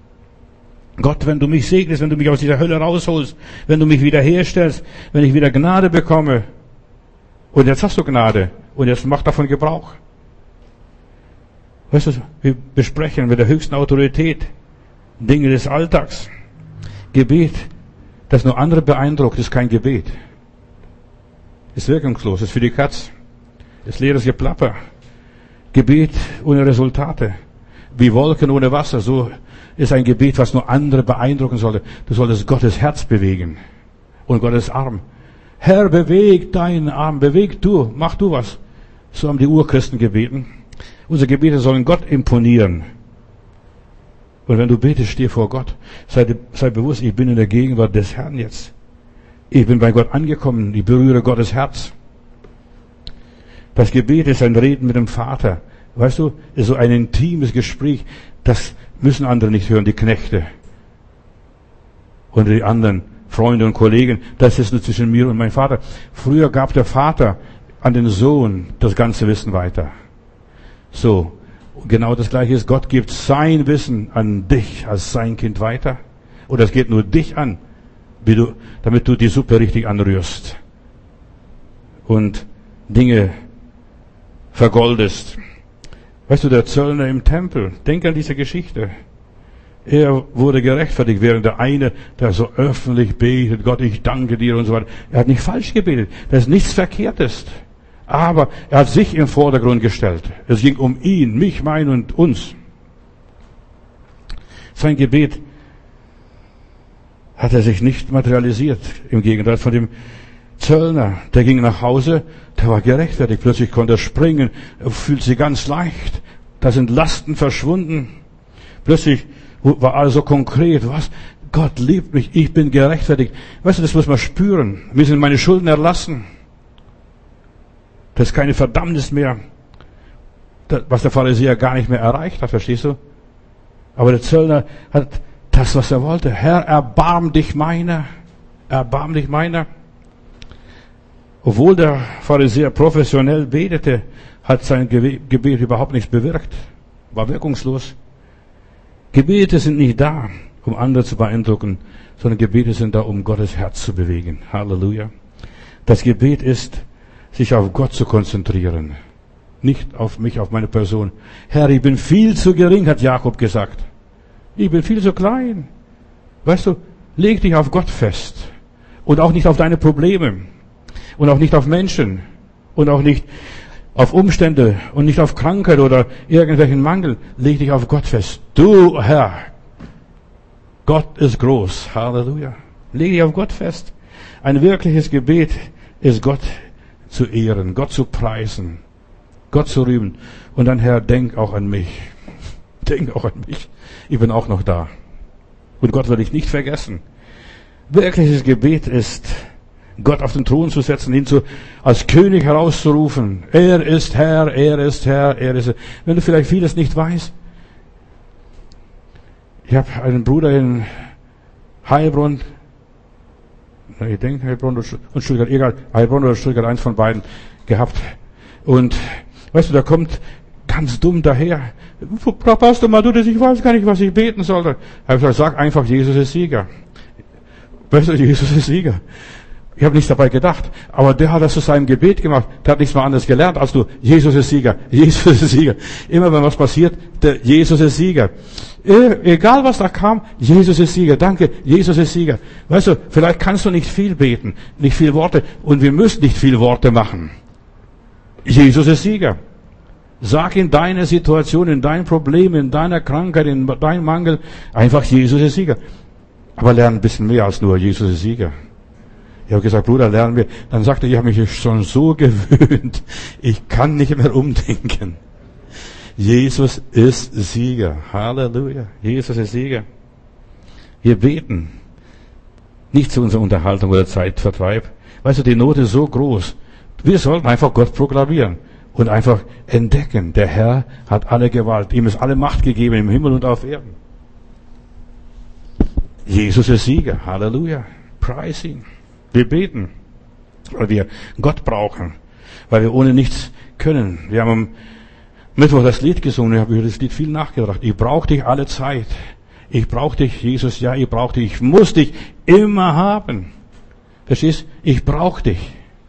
Gott, wenn du mich segnest, wenn du mich aus dieser Hölle rausholst, wenn du mich wiederherstellst, wenn ich wieder Gnade bekomme. Und jetzt hast du Gnade. Und jetzt mach davon Gebrauch. Weißt du, wir besprechen mit der höchsten Autorität Dinge des Alltags. Gebet, das nur andere beeindruckt, ist kein Gebet. Ist wirkungslos, ist für die Katz. Ist leeres Geplapper. Gebet ohne Resultate. Wie Wolken ohne Wasser, so ist ein Gebet, was nur andere beeindrucken sollte. Du solltest Gottes Herz bewegen und Gottes Arm. Herr, beweg deinen Arm, mach du was. So haben die Urchristen gebeten. Unsere Gebete sollen Gott imponieren. Und wenn du betest, steh vor Gott. Sei bewusst, ich bin in der Gegenwart des Herrn jetzt. Ich bin bei Gott angekommen. Ich berühre Gottes Herz. Das Gebet ist ein Reden mit dem Vater. Weißt du, ist so ein intimes Gespräch. Das müssen andere nicht hören, die Knechte. Und die anderen Freunde und Kollegen. Das ist nur zwischen mir und meinem Vater. Früher gab der Vater an den Sohn das ganze Wissen weiter. So. Genau das Gleiche ist, Gott gibt sein Wissen an dich als sein Kind weiter. Oder es geht nur dich an, damit du die Suppe richtig anrührst. Und Dinge vergoldest. Weißt du, der Zöllner im Tempel, denk an diese Geschichte. Er wurde gerechtfertigt, während der eine, der so öffentlich betet, Gott, ich danke dir und so weiter. Er hat nicht falsch gebetet. Das ist nichts Verkehrtes. Aber er hat sich im Vordergrund gestellt. Es ging um ihn, mich, mein und uns. Sein Gebet hat er sich nicht materialisiert. Im Gegenteil von dem Zöllner, der ging nach Hause, der war gerechtfertigt. Plötzlich konnte er springen, er fühlt sich ganz leicht. Da sind Lasten verschwunden. Plötzlich war alles so konkret. Was? Gott liebt mich, ich bin gerechtfertigt. Weißt du, das muss man spüren. Mir sind meine Schulden erlassen. Das ist keine Verdammnis mehr, was der Pharisäer gar nicht mehr erreicht hat, verstehst du? Aber der Zöllner hat das, was er wollte. Herr, erbarm dich meiner. Erbarm dich meiner. Obwohl der Pharisäer professionell betete, hat sein Gebet überhaupt nichts bewirkt. War wirkungslos. Gebete sind nicht da, um andere zu beeindrucken, sondern Gebete sind da, um Gottes Herz zu bewegen. Halleluja. Das Gebet ist, sich auf Gott zu konzentrieren. Nicht auf mich, auf meine Person. Herr, ich bin viel zu gering, hat Jakob gesagt. Ich bin viel zu klein. Weißt du, leg dich auf Gott fest. Und auch nicht auf deine Probleme. Und auch nicht auf Menschen. Und auch nicht auf Umstände. Und nicht auf Krankheit oder irgendwelchen Mangel. Leg dich auf Gott fest. Du, Herr. Gott ist groß. Halleluja. Leg dich auf Gott fest. Ein wirkliches Gebet ist Gott zu ehren, Gott zu preisen, Gott zu rühmen. Und dann, Herr, denk auch an mich. Denk auch an mich. Ich bin auch noch da. Und Gott will dich nicht vergessen. Wirkliches Gebet ist, Gott auf den Thron zu setzen, ihn als König herauszurufen. Er ist Herr, er ist Herr, er ist Herr. Wenn du vielleicht vieles nicht weißt. Ich habe einen Bruder in Heilbronn, ich denke Heilbronn und Stuttgart, egal, Heilbronn oder Stuttgart, eins von beiden gehabt. Und weißt du, da kommt ganz dumm daher. Pastor Madudis, ich weiß gar nicht, was ich beten sollte. Ich habe gesagt, sag einfach, Jesus ist Sieger. Weißt du, Jesus ist Sieger. Ich habe nichts dabei gedacht. Aber der hat das zu seinem Gebet gemacht. Der hat nichts mehr anderes gelernt als du. Jesus ist Sieger. Jesus ist Sieger. Immer wenn was passiert, Jesus ist Sieger. Egal was da kam, Jesus ist Sieger. Danke, Jesus ist Sieger. Weißt du, vielleicht kannst du nicht viel beten, nicht viel Worte. Und wir müssen nicht viel Worte machen. Jesus ist Sieger. Sag in deiner Situation, in deinem Problem, in deiner Krankheit, in deinem Mangel, einfach Jesus ist Sieger. Aber lern ein bisschen mehr als nur Jesus ist Sieger. Ich habe gesagt, Bruder, lernen wir. Dann sagte er, ich habe mich schon so gewöhnt, ich kann nicht mehr umdenken. Jesus ist Sieger. Halleluja. Jesus ist Sieger. Wir beten. Nicht zu unserer Unterhaltung oder Zeitvertreib. Weißt du, die Not ist so groß. Wir sollten einfach Gott proklamieren und einfach entdecken. Der Herr hat alle Gewalt. Ihm ist alle Macht gegeben im Himmel und auf Erden. Jesus ist Sieger. Halleluja. Preis ihn. Wir beten, weil wir Gott brauchen, weil wir ohne nichts können. Wir haben am Mittwoch das Lied gesungen, ich habe über das Lied viel nachgedacht. Ich brauche dich alle Zeit. Ich brauche dich, Jesus, ja, ich brauche dich. Ich muss dich immer haben. Verstehst? Ich brauche dich.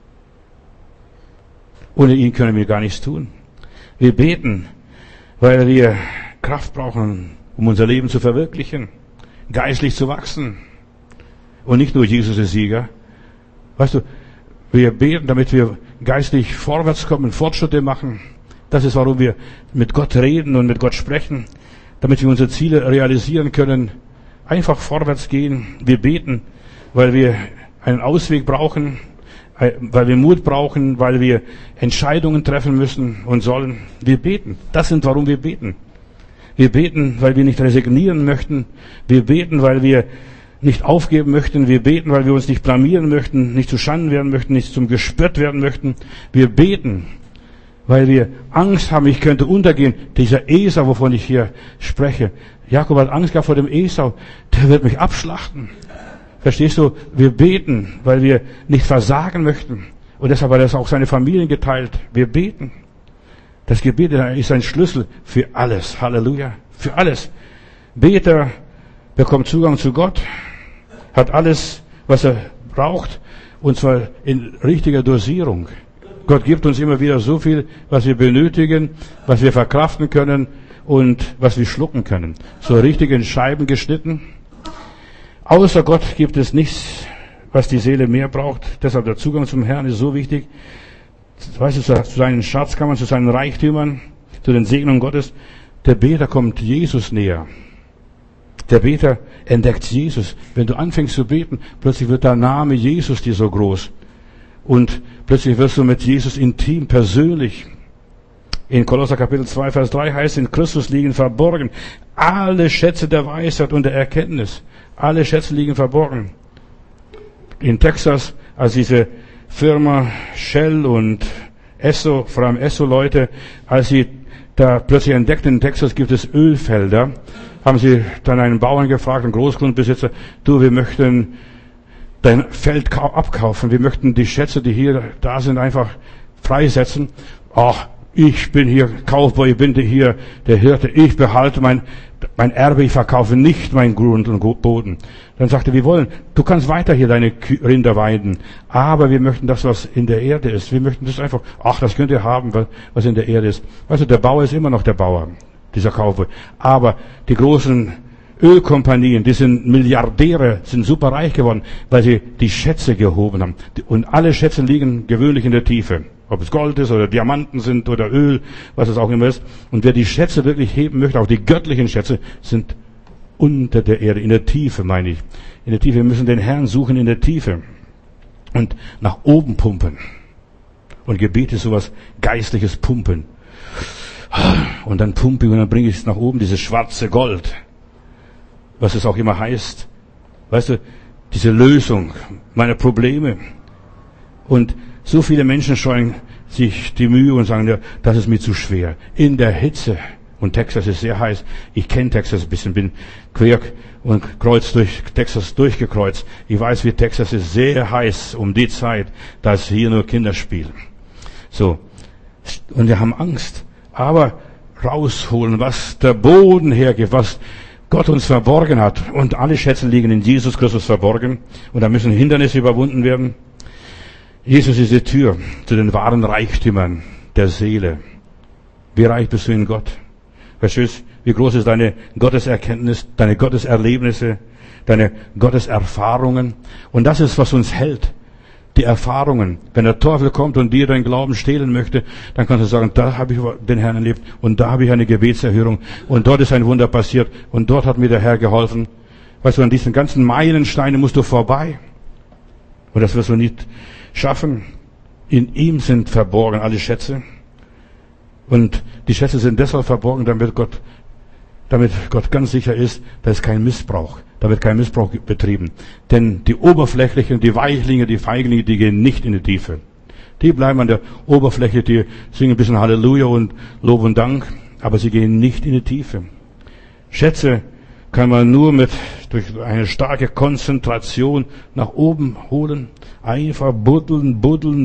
Ohne ihn können wir gar nichts tun. Wir beten, weil wir Kraft brauchen, um unser Leben zu verwirklichen, geistlich zu wachsen. Und nicht nur Jesus ist Sieger. Weißt du, wir beten, damit wir geistlich vorwärts kommen, Fortschritte machen. Das ist, warum wir mit Gott reden und mit Gott sprechen, damit wir unsere Ziele realisieren können, einfach vorwärts gehen. Wir beten, weil wir einen Ausweg brauchen, weil wir Mut brauchen, weil wir Entscheidungen treffen müssen und sollen. Wir beten. Das sind, warum wir beten. Wir beten, weil wir nicht resignieren möchten. Wir beten, weil wir nicht aufgeben möchten. Wir beten, weil wir uns nicht blamieren möchten, nicht zu Schanden werden möchten, nicht zum Gespött werden möchten. Wir beten, weil wir Angst haben, ich könnte untergehen. Dieser Esau, wovon ich hier spreche. Jakob hat Angst gehabt vor dem Esau. Der wird mich abschlachten. Verstehst du? Wir beten, weil wir nicht versagen möchten. Und deshalb hat er auch seine Familien geteilt. Wir beten. Das Gebet ist ein Schlüssel für alles. Halleluja. Für alles. Beter bekommt Zugang zu Gott, hat alles, was er braucht, und zwar in richtiger Dosierung. Gott gibt uns immer wieder so viel, was wir benötigen, was wir verkraften können und was wir schlucken können. So richtig in Scheiben geschnitten. Außer Gott gibt es nichts, was die Seele mehr braucht. Deshalb der Zugang zum Herrn ist so wichtig. Weißt du, zu seinen Schatzkammern, zu seinen Reichtümern, zu den Segnungen Gottes. Der Beter kommt Jesus näher. Der Beter entdeckt Jesus. Wenn du anfängst zu beten, plötzlich wird der Name Jesus dir so groß. Und plötzlich wirst du mit Jesus intim, persönlich. In Kolosser Kapitel 2, Vers 3 heißt, in Christus liegen verborgen alle Schätze der Weisheit und der Erkenntnis. Alle Schätze liegen verborgen. In Texas, als diese Firma Shell und Esso, vor allem Esso-Leute, als sie da plötzlich entdeckten, in Texas gibt es Ölfelder, haben sie dann einen Bauern gefragt, einen Großgrundbesitzer, du, wir möchten dein Feld abkaufen, wir möchten die Schätze, die hier da sind, einfach freisetzen. Ach, ich bin hier Kaufbau, ich bin hier der Hirte, ich behalte mein Erbe, ich verkaufe nicht meinen Grund und Boden. Dann sagte er, du kannst weiter hier deine Rinder weiden, aber wir möchten das, was in der Erde ist. Wir möchten das einfach, das könnt ihr haben, was in der Erde ist. Weißt du, der Bauer ist immer noch der Bauer, dieser Kaufbau. Aber die großen Ölkompanien, die sind Milliardäre, sind super reich geworden, weil sie die Schätze gehoben haben. Und alle Schätze liegen gewöhnlich in der Tiefe. Ob es Gold ist oder Diamanten sind oder Öl, was es auch immer ist. Und wer die Schätze wirklich heben möchte, auch die göttlichen Schätze, sind unter der Erde, in der Tiefe, meine ich. In der Tiefe. Wir müssen den Herrn suchen in der Tiefe. Und nach oben pumpen. Und Gebet ist sowas geistliches Pumpen. Und dann pumpe ich und dann bringe ich es nach oben, dieses schwarze Gold. Was es auch immer heißt. Weißt du, diese Lösung meiner Probleme. Und so viele Menschen scheuen sich die Mühe und sagen, ja, das ist mir zu schwer. In der Hitze. Und Texas ist sehr heiß. Ich kenne Texas ein bisschen, bin quer und kreuz durch Texas durchgekreuzt. Ich weiß, wie Texas ist sehr heiß um die Zeit, dass hier nur Kinder spielen. So. Und wir haben Angst. Aber rausholen, was der Boden hergibt, was Gott uns verborgen hat. Und alle Schätze liegen in Jesus Christus verborgen. Und da müssen Hindernisse überwunden werden. Jesus ist die Tür zu den wahren Reichtümern der Seele. Wie reich bist du in Gott? Verstehst du, wie groß ist deine Gotteserkenntnis, deine Gotteserlebnisse, deine Gotteserfahrungen? Und das ist, was uns hält. Die Erfahrungen. Wenn der Teufel kommt und dir deinen Glauben stehlen möchte, dann kannst du sagen, da habe ich den Herrn erlebt und da habe ich eine Gebetserhörung und dort ist ein Wunder passiert und dort hat mir der Herr geholfen. Weißt du, an diesen ganzen Meilensteinen musst du vorbei. Und das wirst du nicht schaffen. In ihm sind verborgen alle Schätze. Und die Schätze sind deshalb verborgen, damit Gott ganz sicher ist, da ist kein Missbrauch. Da wird kein Missbrauch betrieben. Denn die Oberflächlichen, die Weichlinge, die Feiglinge, die gehen nicht in die Tiefe. Die bleiben an der Oberfläche, die singen ein bisschen Halleluja und Lob und Dank, aber sie gehen nicht in die Tiefe. Schätze kann man nur durch eine starke Konzentration nach oben holen. Einfach buddeln.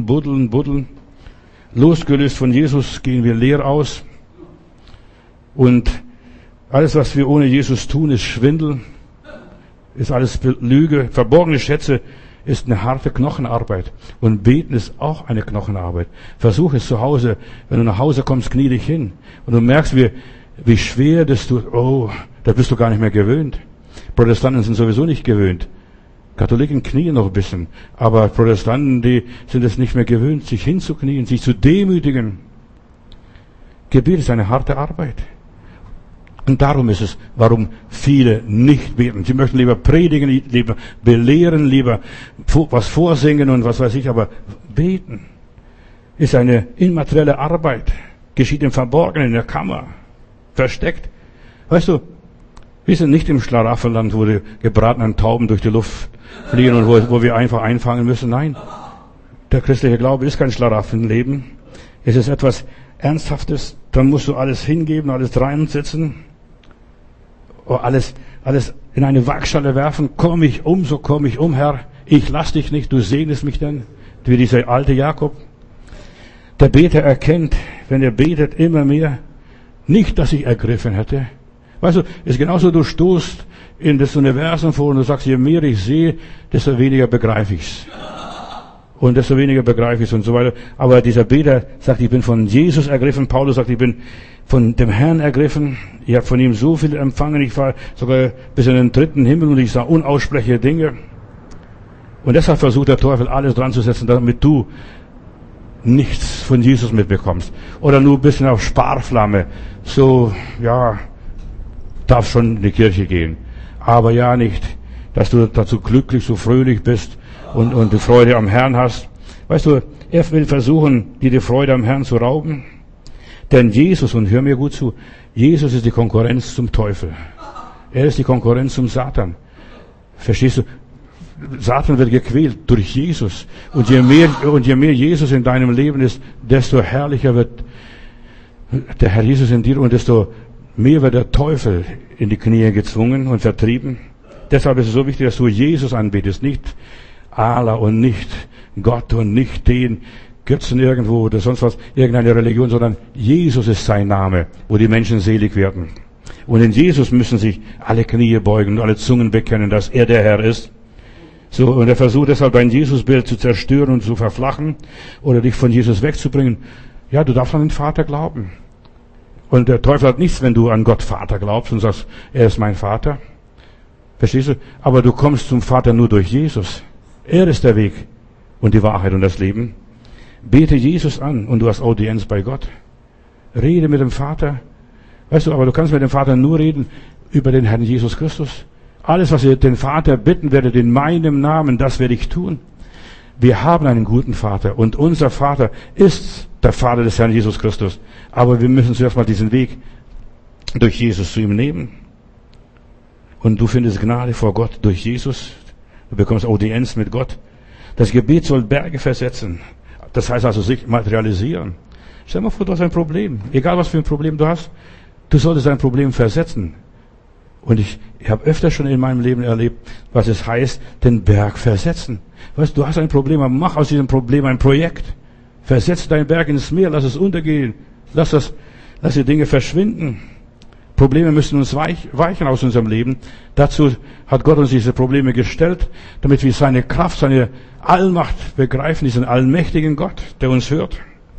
Losgelöst von Jesus gehen wir leer aus. Und alles, was wir ohne Jesus tun, ist Schwindel, ist alles Lüge. Verborgene Schätze ist eine harte Knochenarbeit. Und Beten ist auch eine Knochenarbeit. Versuch es zu Hause. Wenn du nach Hause kommst, knie dich hin. Und du merkst, wie schwer das tut. Da bist du gar nicht mehr gewöhnt. Protestanten sind sowieso nicht gewöhnt. Katholiken knien noch ein bisschen. Aber Protestanten, die sind es nicht mehr gewöhnt, sich hinzuknien, sich zu demütigen. Gebet ist eine harte Arbeit. Und darum ist es, warum viele nicht beten. Sie möchten lieber predigen, lieber belehren, lieber was vorsingen und was weiß ich, aber Beten ist eine immaterielle Arbeit, geschieht im Verborgenen, in der Kammer, versteckt. Weißt du, wir sind nicht im Schlaraffenland, wo die gebratenen Tauben durch die Luft fliegen und wo wir einfach einfangen müssen. Nein, der christliche Glaube ist kein Schlaraffenleben. Es ist etwas Ernsthaftes. Dann musst du alles hingeben, alles reinsetzen, alles in eine Waagschale werfen. Komm ich um, so komm ich um, Herr. Ich lass dich nicht, du segnest mich denn. Wie dieser alte Jakob. Der Beter erkennt, wenn er betet, immer mehr, nicht, dass ich ergriffen hätte. Weißt du, ist genauso, du stoßt in das Universum vor und du sagst, je mehr ich sehe, desto weniger begreife ich's. Und desto weniger begreife ich's und so weiter. Aber dieser Beter sagt, ich bin von Jesus ergriffen. Paulus sagt, ich bin von dem Herrn ergriffen. Ich habe von ihm so viel empfangen. Ich war sogar bis in den 3. Himmel und ich sah unaussprechliche Dinge. Und deshalb versucht der Teufel alles dran zu setzen, damit du nichts von Jesus mitbekommst. Oder nur ein bisschen auf Sparflamme. So, ja, darfst schon in die Kirche gehen. Aber ja nicht, dass du dazu glücklich, so fröhlich bist und die Freude am Herrn hast. Weißt du, er will versuchen, dir die Freude am Herrn zu rauben. Denn Jesus, und hör mir gut zu, Jesus ist die Konkurrenz zum Teufel. Er ist die Konkurrenz zum Satan. Verstehst du? Satan wird gequält durch Jesus. Und je mehr Jesus in deinem Leben ist, desto herrlicher wird der Herr Jesus in dir und desto mehr wird der Teufel in die Knie gezwungen und vertrieben. Deshalb ist es so wichtig, dass du Jesus anbetest, nicht Allah und nicht Gott und nicht den Götzen irgendwo oder sonst was, irgendeine Religion, sondern Jesus ist sein Name, wo die Menschen selig werden. Und in Jesus müssen sich alle Knie beugen und alle Zungen bekennen, dass er der Herr ist. So, und er versucht deshalb dein Jesusbild zu zerstören und zu verflachen oder dich von Jesus wegzubringen. Ja, du darfst an den Vater glauben. Und der Teufel hat nichts, wenn du an Gott Vater glaubst und sagst, er ist mein Vater. Verstehst du? Aber du kommst zum Vater nur durch Jesus. Er ist der Weg und die Wahrheit und das Leben. Bete Jesus an und du hast Audienz bei Gott. Rede mit dem Vater. Weißt du, aber du kannst mit dem Vater nur reden über den Herrn Jesus Christus. Alles, was ihr den Vater bitten werdet in meinem Namen, das werde ich tun. Wir haben einen guten Vater und unser Vater ist der Vater des Herrn Jesus Christus. Aber wir müssen zuerst mal diesen Weg durch Jesus zu ihm nehmen. Und du findest Gnade vor Gott durch Jesus. Du bekommst Audienz mit Gott. Das Gebet soll Berge versetzen. Das heißt also sich materialisieren. Stell dir mal vor, du hast ein Problem. Egal was für ein Problem du hast, du solltest ein Problem versetzen. Und ich habe öfter schon in meinem Leben erlebt, was es heißt, den Berg versetzen. Weißt du, hast ein Problem, aber mach aus diesem Problem ein Projekt. Versetz deinen Berg ins Meer, lass es untergehen. Lass die Dinge verschwinden. Probleme müssen uns weichen aus unserem Leben. Dazu hat Gott uns diese Probleme gestellt, damit wir seine Kraft, seine Allmacht begreifen, diesen allmächtigen Gott, der uns hört.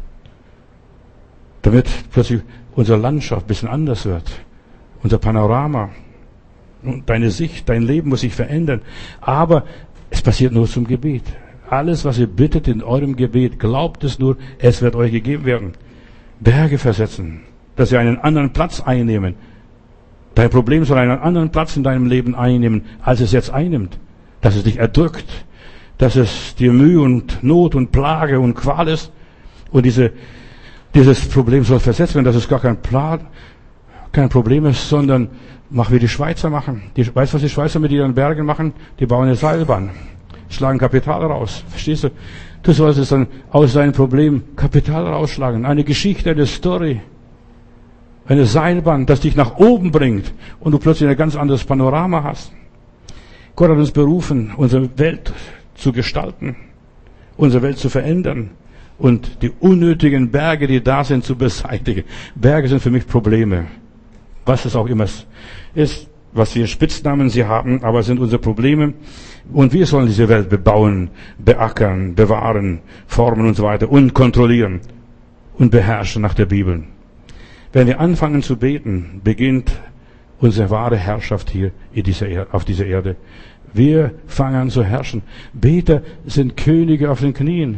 Damit plötzlich unsere Landschaft ein bisschen anders wird. Unser Panorama. Und deine Sicht, dein Leben muss sich verändern. Aber es passiert nur zum Gebet. Alles, was ihr bittet in eurem Gebet, glaubt es nur, es wird euch gegeben werden. Berge versetzen, dass sie einen anderen Platz einnehmen. Dein Problem soll einen anderen Platz in deinem Leben einnehmen, als es jetzt einnimmt. Dass es dich erdrückt, dass es dir Mühe und Not und Plage und Qual ist. Und dieses Problem soll versetzt werden, dass es gar kein Problem ist, sondern mach wie die Schweizer machen. Weißt du, was die Schweizer mit ihren Bergen machen? Die bauen eine Seilbahn, schlagen Kapital raus. Verstehst du? Du solltest dann aus deinem Problem Kapital rausschlagen. Eine Geschichte, eine Story. Eine Seilbahn, das dich nach oben bringt und du plötzlich ein ganz anderes Panorama hast. Gott hat uns berufen, unsere Welt zu gestalten, unsere Welt zu verändern und die unnötigen Berge, die da sind, zu beseitigen. Berge sind für mich Probleme. Was es auch immer ist, was für Spitznamen sie haben, aber es sind unsere Probleme. Und wir sollen diese Welt bebauen, beackern, bewahren, formen und so weiter und kontrollieren und beherrschen nach der Bibel. Wenn wir anfangen zu beten, beginnt unsere wahre Herrschaft hier auf dieser Erde. Wir fangen an zu herrschen. Beter sind Könige auf den Knien.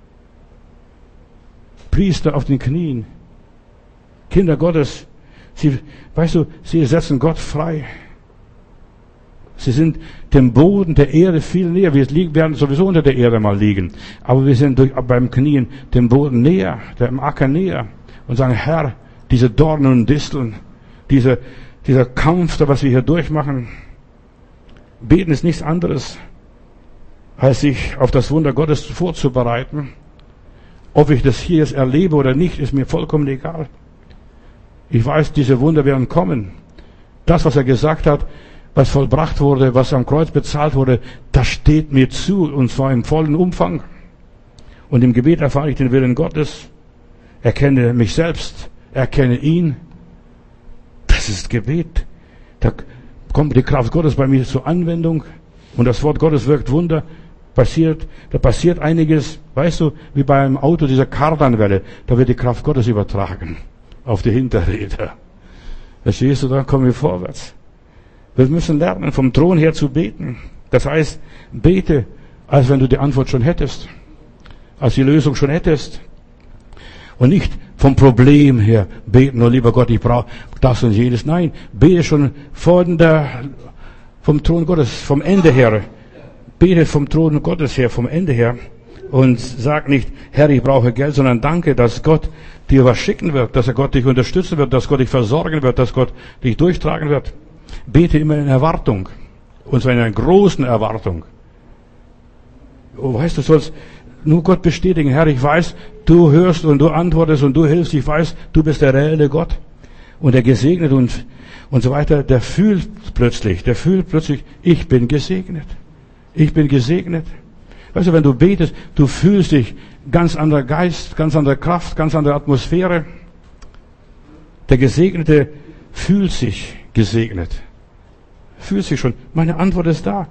Priester auf den Knien. Kinder Gottes. Sie setzen Gott frei. Sie sind dem Boden der Erde viel näher. Wir werden sowieso unter der Erde mal liegen. Aber wir sind beim Knien dem Boden näher, dem Acker näher. Und sagen, Herr, diese Dornen und Disteln, dieser Kampf, was wir hier durchmachen. Beten ist nichts anderes, als sich auf das Wunder Gottes vorzubereiten. Ob ich das hier jetzt erlebe oder nicht, ist mir vollkommen egal. Ich weiß, diese Wunder werden kommen. Das, was er gesagt hat, was vollbracht wurde, was am Kreuz bezahlt wurde, das steht mir zu, und zwar im vollen Umfang. Und im Gebet erfahre ich den Willen Gottes, erkenne mich selbst, erkenne ihn. Das ist Gebet. Da kommt die Kraft Gottes bei mir zur Anwendung und das Wort Gottes wirkt Wunder. Da passiert einiges, weißt du, wie beim Auto, dieser Kardanwelle, da wird die Kraft Gottes übertragen auf die Hinterräder. Verstehst du, da kommen wir vorwärts. Wir müssen lernen, vom Thron her zu beten. Das heißt, bete, als wenn du die Antwort schon hättest, als die Lösung schon hättest. Und nicht vom Problem her beten, oh lieber Gott, ich brauche das und jenes. Nein, bete schon vom Thron Gottes, vom Ende her. Bete vom Thron Gottes her, vom Ende her. Und sag nicht, Herr, ich brauche Geld, sondern danke, dass Gott dir was schicken wird, dass Gott dich unterstützen wird, dass Gott dich versorgen wird, dass Gott dich durchtragen wird. Bete immer in Erwartung. Und zwar in einer großen Erwartung. Oh, weißt du, sollst nur Gott bestätigen. Herr, ich weiß, du hörst und du antwortest und du hilfst. Ich weiß, du bist der reelle Gott. Und der gesegnet und so weiter. Der fühlt plötzlich, ich bin gesegnet. Ich bin gesegnet. Weißt du, wenn du betest, du fühlst dich ganz anderer Geist, ganz andere Kraft, ganz andere Atmosphäre. Der Gesegnete fühlt sich gesegnet. Fühlt sich schon. Meine Antwort ist da.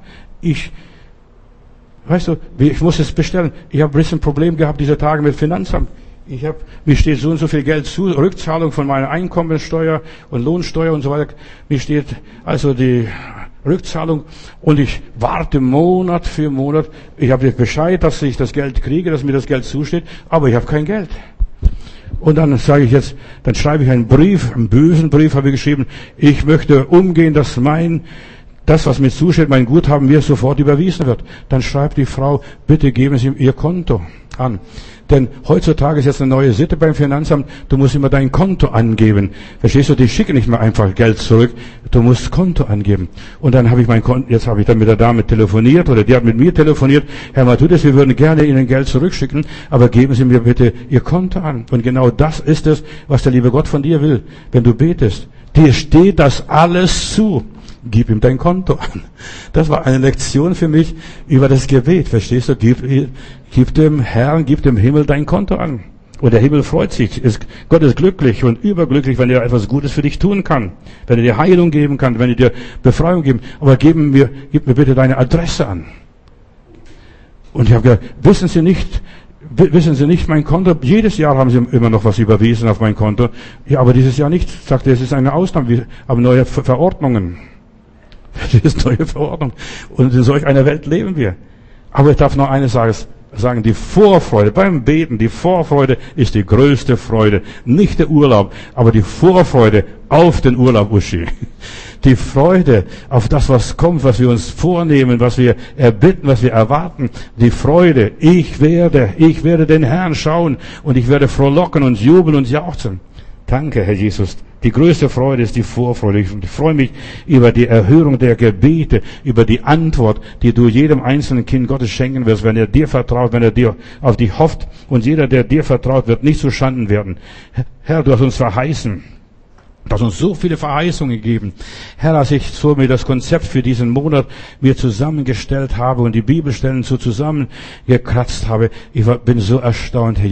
Weißt du, ich muss es bestellen. Ich habe ein bisschen Problem gehabt diese Tage mit Finanzamt. Mir steht so und so viel Geld zu, Rückzahlung von meiner Einkommensteuer und Lohnsteuer und so weiter. Mir steht also die Rückzahlung und ich warte Monat für Monat. Ich habe den Bescheid, dass ich das Geld kriege, dass mir das Geld zusteht, aber ich habe kein Geld. Und dann dann schreibe ich einen bösen Brief habe ich geschrieben. Ich möchte umgehen, dass das, was mir zusteht, mein Guthaben mir sofort überwiesen wird. Dann schreibt die Frau, bitte geben Sie Ihr Konto an. Denn heutzutage ist jetzt eine neue Sitte beim Finanzamt, du musst immer dein Konto angeben. Verstehst du, die schicken nicht mehr einfach Geld zurück, du musst Konto angeben. Und dann habe ich jetzt habe ich dann mit der Dame telefoniert, oder die hat mit mir telefoniert, Herr Matthäus, wir würden gerne Ihnen Geld zurückschicken, aber geben Sie mir bitte Ihr Konto an. Und genau das ist es, was der liebe Gott von dir will, wenn du betest. Dir steht das alles zu. Gib ihm dein Konto an. Das war eine Lektion für mich über das Gebet. Verstehst du? Gib dem Herrn, gib dem Himmel dein Konto an. Und der Himmel freut sich. Gott ist glücklich und überglücklich, wenn er etwas Gutes für dich tun kann. Wenn er dir Heilung geben kann, wenn er dir Befreiung geben. Aber gib mir bitte deine Adresse an. Und ich habe gesagt, wissen Sie nicht, mein Konto, jedes Jahr haben Sie immer noch was überwiesen auf mein Konto. Ja, aber dieses Jahr nicht. Sagte, es ist eine Ausnahme. Wir haben neue Verordnungen. Das ist neue Verordnung. Und in solch einer Welt leben wir. Aber ich darf noch eines sagen, die Vorfreude beim Beten, die Vorfreude ist die größte Freude. Nicht der Urlaub, aber die Vorfreude auf den Urlaub, Uschi. Die Freude auf das, was kommt, was wir uns vornehmen, was wir erbitten, was wir erwarten. Die Freude, ich werde den Herrn schauen und ich werde frohlocken und jubeln und jauchzen. Danke, Herr Jesus. Die größte Freude ist die Vorfreude. Ich freue mich über die Erhörung der Gebete, über die Antwort, die du jedem einzelnen Kind Gottes schenken wirst, wenn er dir vertraut, wenn er dir auf dich hofft. Und jeder, der dir vertraut, wird nicht zu Schanden werden. Herr, du hast uns verheißen. Du hast uns so viele Verheißungen gegeben. Herr, als ich so mir das Konzept für diesen Monat mir zusammengestellt habe und die Bibelstellen so zusammengekratzt habe, ich bin so erstaunt, Herr